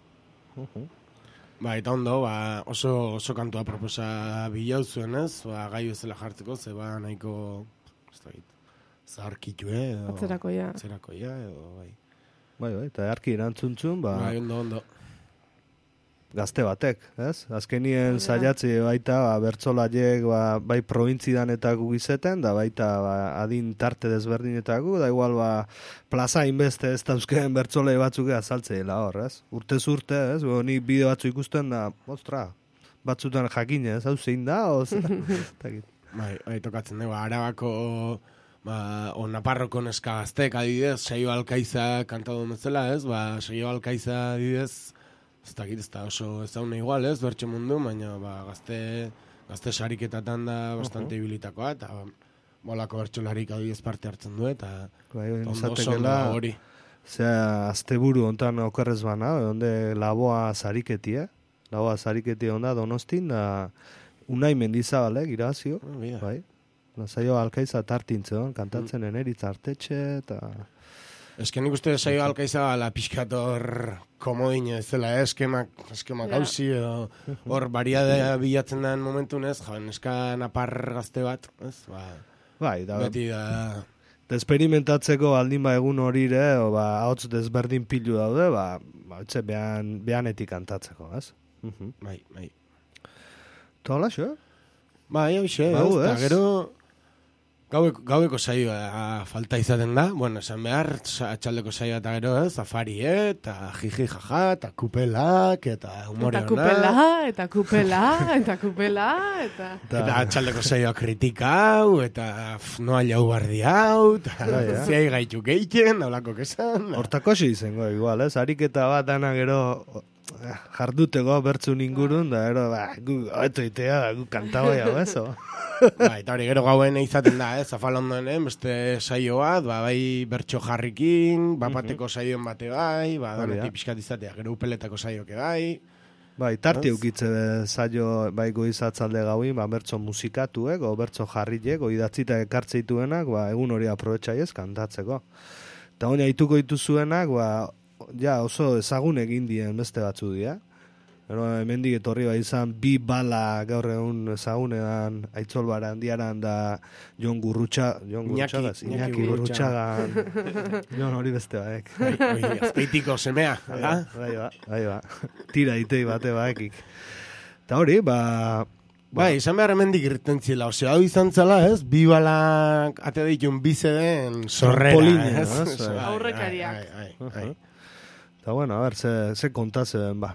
Ba, eta ondo, ba, oso, oso kantua proposa bilau zuen ez, ba, gai bezala jartzeko, ze ba, nahiko, ez da, zaharkitu, eh? Atzerakoia. Atzerakoia, edo, bai. Bai, bai, eta arki erantzuntzun, ba... Bai, ondo, ondo. Gazte batek, ez? Azkenien saiatzi baita, ba, bertsolaiek, ba, bai provintzidan eta gu gizeten, da baita ba, adin tarte desberdinetaku, da igual, ba, plaza inbeste ez dauzkeen bertsolai batzuk azaltzeela hor, ez? Urtez urte, ez? Bo, ni bideo batzu ikusten da, ostra, batzutan jakine, ez? Hau zein da, oz? Bai, bai, tokatzen dugu, Arabako... Ba, o Naparroko neska gaztek adidez, Saio Alkaiza kantatu bezala, ez? Ba, Saio Alkaiza adidez, ez dakit, ez da oso ezaune igual, ez? Bertxe mundu, baina ba, gazte, gazte sariketatan da bastante uh-huh. ibilitakoa, eta bolako bertxolarik adidez parte hartzen du, eta bai, ondo oso hori. Zea, azteburu ontan okerrez bana, onde laboa sariketie, laboa sariketie onda Donostin, da Unai Mendizabalek irazio, oh, bai. Saio Alkaiza tartintzeon, kantatzen eneritz artetxe, eta... Esken nik uste Saio Alkaiza la pixkator komodine, ez dela, eh? eskemak, eskemak gauzi, edo hor bariadea bilatzen den momentun, ez? Ja, neska napar gazte bat, ez? Ba, bai, da... Beti da... Experimentatzeko aldin ba egun horire, o ba, hauts desberdin pilu daude, ba, ba etxe behan, behanetik kantatzeko, ez? Uh-huh. Bai, bai. Tola, xo? Bai, hau xe, ez? Eta gero... Gaueko, gaueko saioa falta izaten da, bueno, esan behar, atxaldeko saioa eta gero ez, afari, eta jiji jaja, eta kupelak, eta humore hona. Eta kupela, eta kupela, eta kupela, eta... Eta atxaldeko saioa kritikau, eta noa jau bardi hau, eta ziai gaitu geiken, haulako kesan. Hortako xe izango, igual, ez, ariketa bat dana gero... jarduteko bertzun ingurun, da, ero, ba, gu, oeto itea, gu kantaboia, bezo. Ba, eta hori gero gauen izaten da, eh? Zafalondoen, beste saio bat, ba, bai bertso jarrikin, bapateko saioen bate bai, ba, danetik pixkat izatea, gero upeletako saioke bai. Bai, tarti eukitze saio bai goizatzalde gaui, ba, bertso musikatuek, o bertso jarriek, o idatzita ekartzeituenak, ba, egun hori aprobetxaiez kantatzeko. Eta hori haituko dituzuenak, ba, ja oso ezagun egin dien beste batzu dira. Pero hemendik etorri bai izan bi bala gaur egun ezagunean Aitzolbara handiaran da Jon Gurrutxa, Jon Gurrutxaga, Iñaki Gurrutxaga. Jon hori beste baek. Oi, Azpeitiko semea, hala? Bai, ba, bai, ba. Tira itei bate baekik. Ta hori, ba... Bai, izan behar hemendik irten zila, ose, hau izan zela, ez? Bi balak ate ditun bizeden sorrera, ez? Aurrekariak. Eta bueno, a ver, ze, ze kontatzen, ba.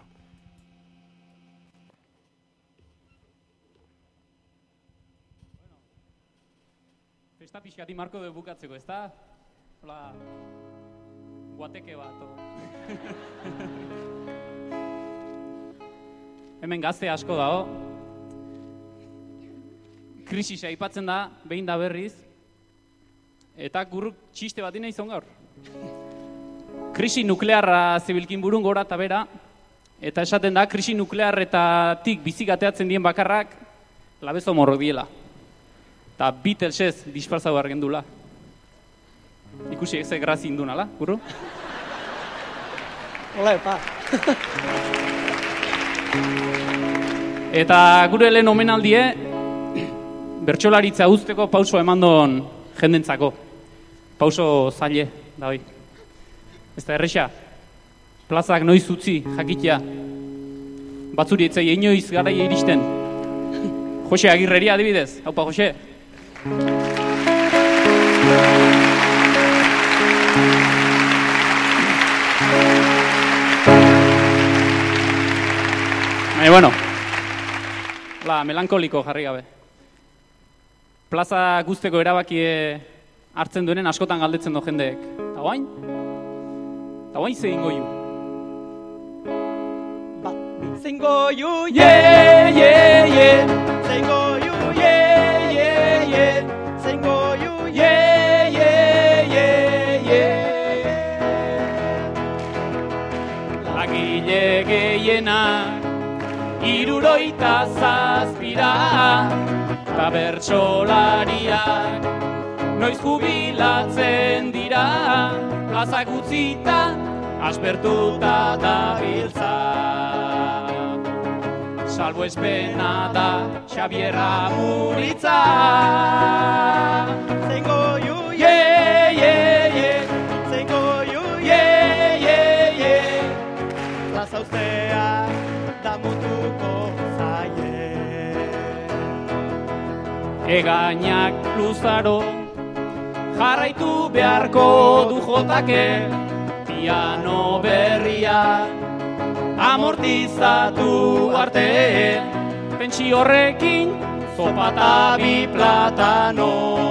Festa pixkati marko de bukatzeko, ez da? Hola, guateke bat. Hemen gazte asko dago. Krisisa aipatzen da, behin da berriz. Eta gurruk txiste bat ina izan gaur. Krisi nuklearra zibilkin burun gora eta bera. Eta esaten da, krisi nuklearretatik bizik ateatzen dien bakarrak labezo morrok diela. Eta Beatlesez disfrazau argendula. Ikusi eze grazi indun, ala, burru? Hola, epa. Eta gure lehen omenaldie, bertsolaritza uzteko pauso emandon jendentzako. Pauso zaile, da hoi. Ez da erresa, plazak noiz utzi, jakitea. Batzuri etzai inoiz garaia iristen. Jose Agirreri adibidez, haupa Jose. Baina, bueno, la melankoliko jarri gabe. Plaza guzteko erabakie hartzen duenen askotan galdetzen do jendeek. Ta guain? Ta guain ze ingo ju? Ba, zingo ju, ye, ye, ye, zingo ju, ye, ye, ye, zingo ju, ye, ye, ye, ye. Lagile gehienak iruroita zazpira, eta bertsolariak noiz jubilatzen dira, plazak utzita, aspertuta da biltza. Salbo espena da Xabierra Muritza. Zengo ju, ye, ye, ye, zengo ju, ye, ye, ye, plaza uztea damutuko zaie. Egainak luzaro jarraitu beharko du jotake, piano berria amortizatu arte, pentsi horrekin zopata bi platano.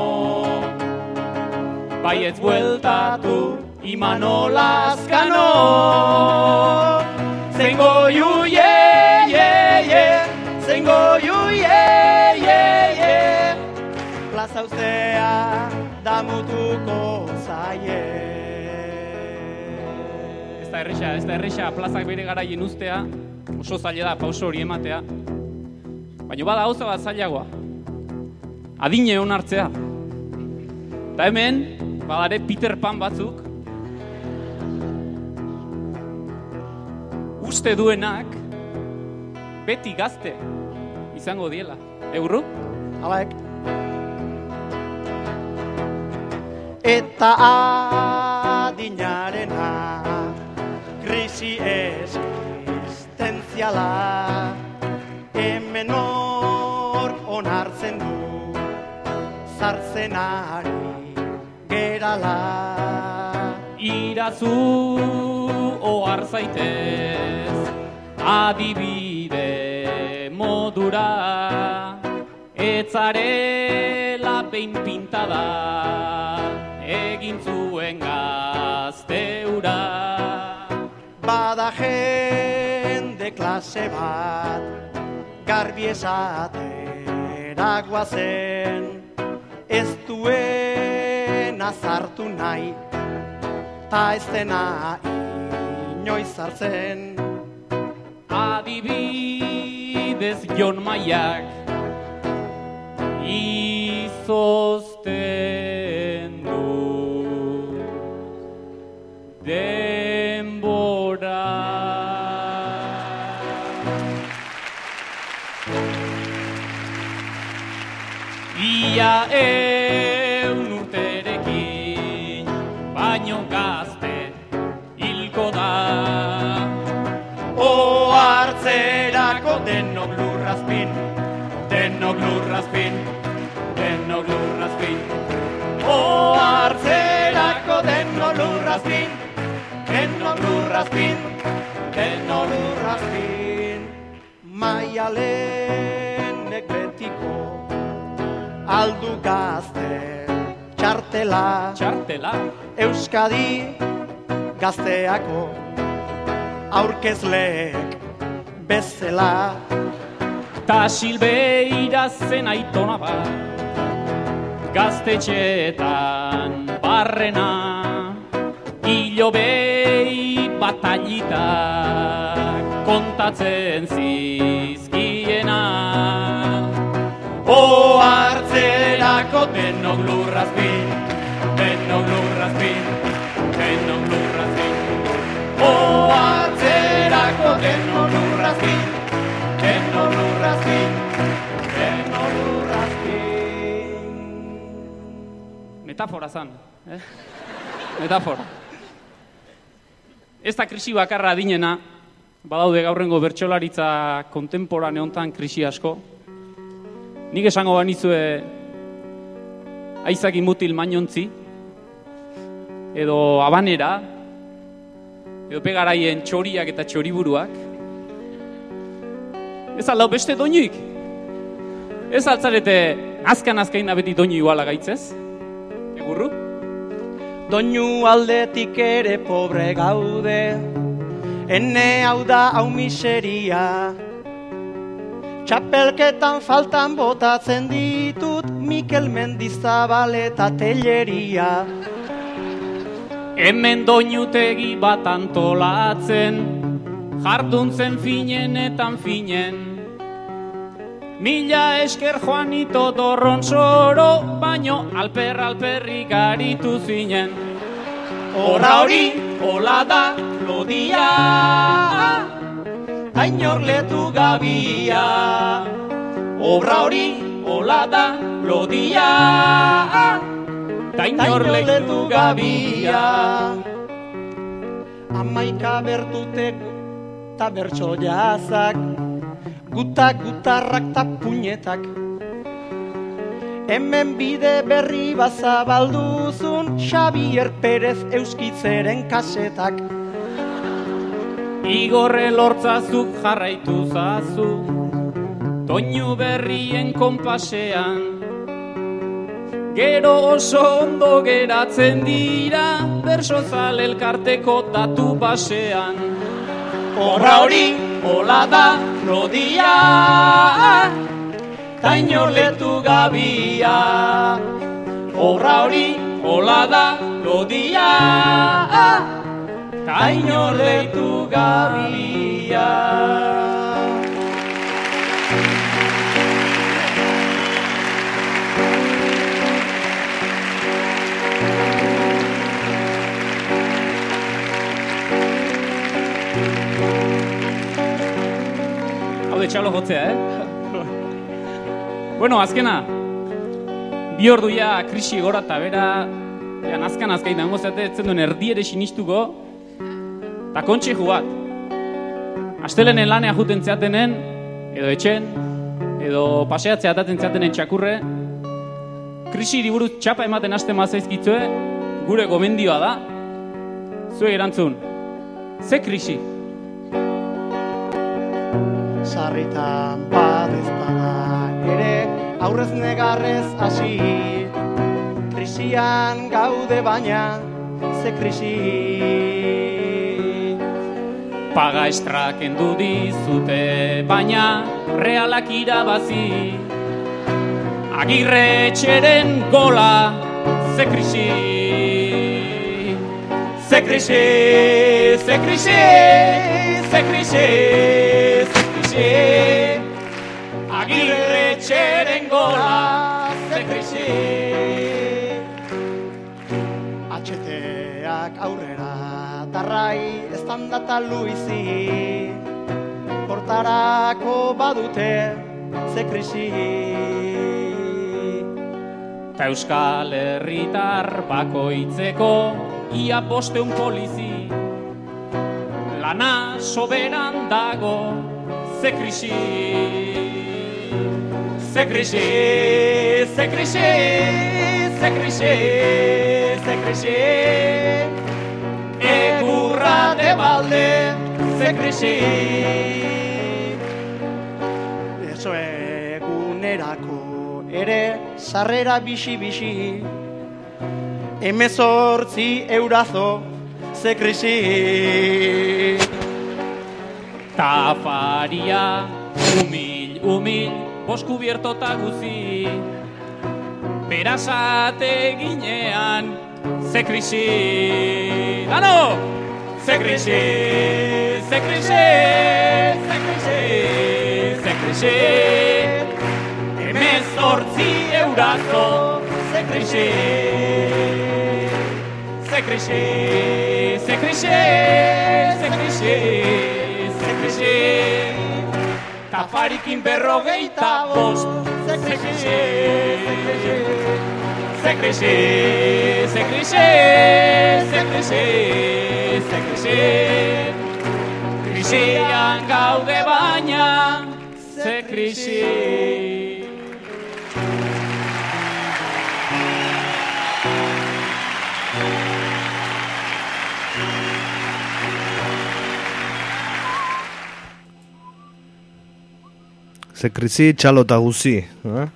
Baietz bueltatu Imano Lazkano. Zengo ju, ye, ye, ye, zengo ju, ye, ye, ye, plaza uztea damutuko zaie. Ez da erresa, ez da erresa, plazak bere garaien uztea, oso zaila da pauso hori ematea. Baina bada gauza bat zailagoa, adine hon hartzea. Eta hemen, badare Peter Pan batzuk, uste duenak, beti gazte izango diela. Eurru? Halaek. Eta adinarena krisi existenziala hemen hor onartzen du zartzenari gerala. Irazu ohar zaitez adibide modura, etzarela behin pintada egin zuen gazteura. Bada jende klase bat garbi esatera eta guazen ez duen azartu nahi ta ez dena inoiz hartzen. Adibidez Jon Maiak izozten du denbora. Ia eun urterekin baino gazte hilko da. Ohartzerako denok lurrazpin, denok lurrazpin, denok lurrazpin. Ohartzerako denok lurrazpin, denok lurrazpin, denok lurrazpin. Maialenek betiko aldu gazte txartela, txartela. Euskadi gazteako aurkezleek bezala. Ta Silbeira zen aitona bat, gaztetxeetan barrena, hilobei batalitak kontatzen zizkiena. Ohartzerako denok lurrazpin, denok lurrazpin, denok lurrazpin. Ohartzerako denok lurrazpin, denok lurrazpin, denok lurrazpin. Metafora zan, eh? Metafora. Ez da krisi bakarra adinena, badaude gaurrengo bertsolaritza kontemporane hontan krisi asko. Nik esango banizue aizaki mutil mainontzi, edo abanera, edo pegaraien txoriak eta txoriburuak. Ez aldau beste doinuik. Ez altzarete azkan-azkain da beti doinu iguala gaitzez. Egurru? Doinu aldetik ere pobre gaude, ene hau da hau miseria. Txapelketan faltan botatzen ditut Mikel Mendizabal eta Telleria. Hemen doinutegi bat antolatzen, jarduntzen finenetan finen. Mila esker Juanito Dorronsoro, baino alper-alperrik aritu zinen. Horra hori, hola da, lodia, tainor letu gabia. Obra hori, hola da, lodia, tainor letu gabia. Amaika bertutek ta bertso jazak, gutak gutarrak ta puñetak. Hemen bide berri bazabalduzun Xavier Perez Euskitzeren kasetak. Igorre lortzazuk jarraitu zazu, doinu berrien konpasean. Gero oso ondo geratzen dira, bersozal elkarteko datu basean. Horra hori, hola da, lodia, tainor letu gabia. Horra hori, hola da, lodia, tainor letu gabia. Haude txalo jotzea, eh? Bueno, azkena, bi ordu ja krisi gora eta bera, ja nazkan-azkain dago zate, etzen duen erdiere sinistuko, eta kontxeju bat. Astelenen lanea juten zeatenen, edo etxen, edo paseatzea ataten zeatenen txakurre, krisi buruz txapa ematen haste mazaizkitzue, gure gomendioa da, zuei erantzun, ze krisi? Sarritan bat ezpada ere, aurrez negarrez hasi. Krisian gaude baina, ze krisi. Paga estrak endu dizute, baina realak irabazi. Agirre txeren gola, ze krisi. Ze krisi, ze krisi, ze krisi, ze krisi. Agirre txeren gola, ze krisi. Atxeteak aurrera, darrai estandata luizi. Hortarako badute, ze krisi. Ta Euskal Herritar bakoitzeko ia bosteun polizi. Lana soberan dago, ze krisi. Ze krisi, ze krisi, ze krisi, ze krisi. Egurra de balde, ze krisi. Eso egunerako ere sarrera bixi-bixi. Hemezortzi eurazo, ze krisi. Tafaria, humil, humil, boskubierto ta guzi. Berasate ginean, ze krisi. Dano! Ze krisi, ze krisi, ze krisi, ze krisi. Hemezortzi eurazo, ze krisi. Ze krisi, ze krisi, ze krisi, ze krisi. Tafarikin berrogeita bost, ze krisi. Ze krisi, ze krisi, ze krisi, ze krisi. Krisian gaude baina, ze krisi. Ze krisi, txalo eta guzi. Eh?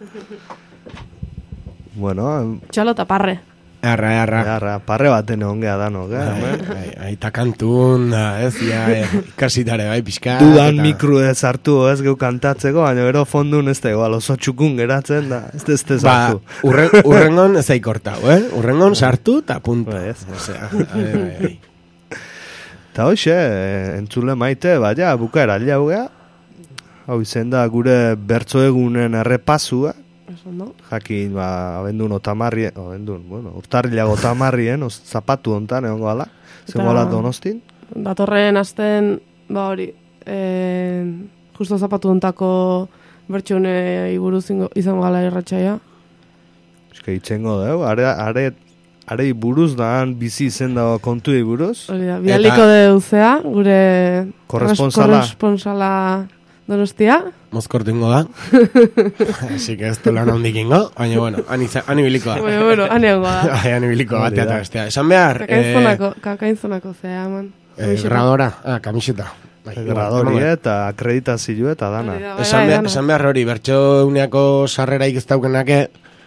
Bueno... Txalo eta parre. Arra, arra. Arra, parre baten egon geha danok, eh? Aita kantun, ez, ja, ikasitare bai, pixka. Dudan mikro ez hartu, ez, geu kantatzeko, baina gero fondun ez da, igual, oso txukun geratzen da, ez da ez da sartu. Ba, urren, urrengon ez da ikortau, eh? Urrengon sartu eta punto. Ba, ez. Osea, ai, ai, ai. Eta hoxe, entzule maite, baina, bukaera alia hugea, hau izen da gure bertso egunen errepasua, jakin, ba, abendun otamarrien, abendun, bueno, urtarrilago otamarrien, os, zapatu ontan, egon gala, zengoala Donostin. Datorren asten, ba hori, e, justo zapatu ontako bertxune iburuz izango gala irratxaia. Eske itxengo dugu, are, are, are buruz daan bizi izen dago kontu buruz. Hori da, bialiko deuzea, gure korresponsala. korresponsala Donostia. Mozkortingo da. Así que esto lan handik ingo. Baina, bueno, han ibilikoa. Bueno, bueno, han egongo da. Han ibilikoa batea eta bestea. Esan behar... Kakainzonako zea, man. Gradora, ah, kamiseta. Gradori eta akreditazio eta dana. Esan behar hori, bertxo uneako sarreraik ez daukenake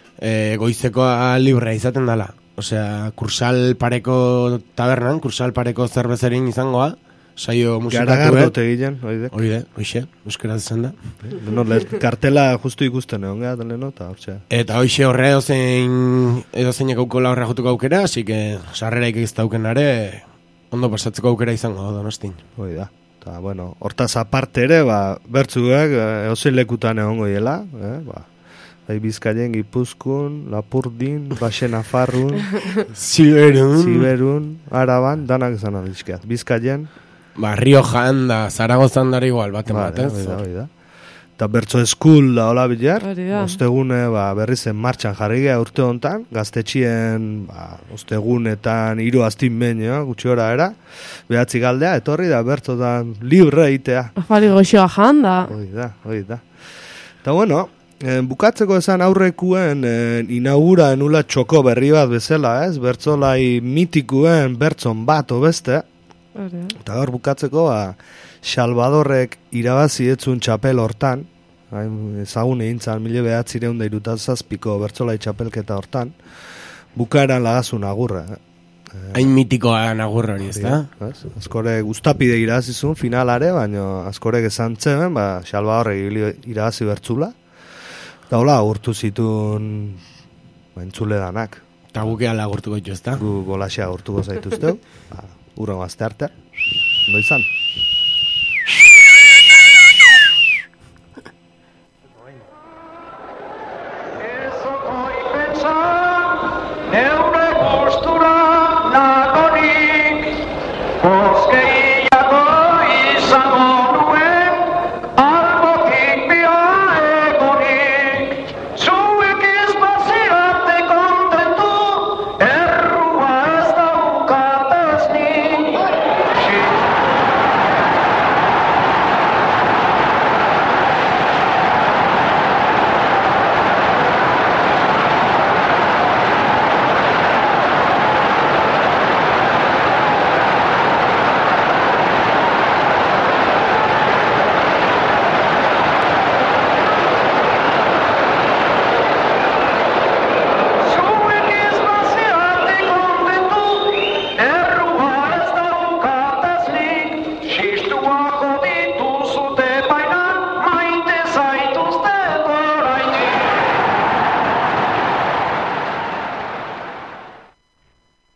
goizekoa librea izaten dela. Osea, kursal pareko tabernan, kursal pareko zerbezerin izangoa, saio musikatu. Garagardote egiten, oidek. Oide, oixe, euskera zen da. No, kartela justu ikusten egon geha, leno, eta hortxe. Eta oixe horre edozein, edozein ekaukola horre jutuko aukera, así que sarreraik ez daukenare, ondo pasatzeko aukera izango da, Donostin. Hoi da. Eta, bueno, hortaz aparte ere, ba, bertzuek, eozein lekutan egon goiela, eh, ba. Bai Bizkaien, Gipuzkoan, Lapurdin, Baxe Nafarrun, Ziberun, Ziberun, Araban, danak izan alizkeat. Bizkaien, ba, Riojan da, Zaragozan dara igual, baten ba, bat, ez? Oida, oida. Eta bertso eskul da hola bilar, Oida. ostegune ba, berrizen martxan jarri geha urte hontan, gaztetxien ba, ostegunetan hiru aztin behin, jo, gutxi ora era, behatzi galdea, etorri da bertzotan libre eitea. Afari goxoa janda. Oida, oida. Eta bueno, Eh, bukatzeko esan aurrekuen eh, inaugura enula txoko berri bat bezala, ez? Bertzolai mitikuen bertzon bat obeste. Eta gaur bukatzeko, ba, Salvadorrek irabazi etzun txapel hortan, ezagun egin zan, mila behatzireun da irutazazpiko bertzolai txapelketa hortan, bukaeran lagazun agurra. Eh? Hain mitikoa nagurra hori, ez da? Azkore guztapide irabazizun finalare, baina azkorek esan zen, ba, Salvadorrek irabazi bertzula. Da hola, urtu zitun entzule danak. Eta guke ala agurtuko ditu, ezta? Gu golaxea agurtuko zaituzteu. Ba, urrengo aste arte. Ondo izan. Neure gustura nagonik, bozkeiako izango nuen, albotik bia egonik. Zuek ez bazirate kontentu, errua ez daukataz nik. Sistuak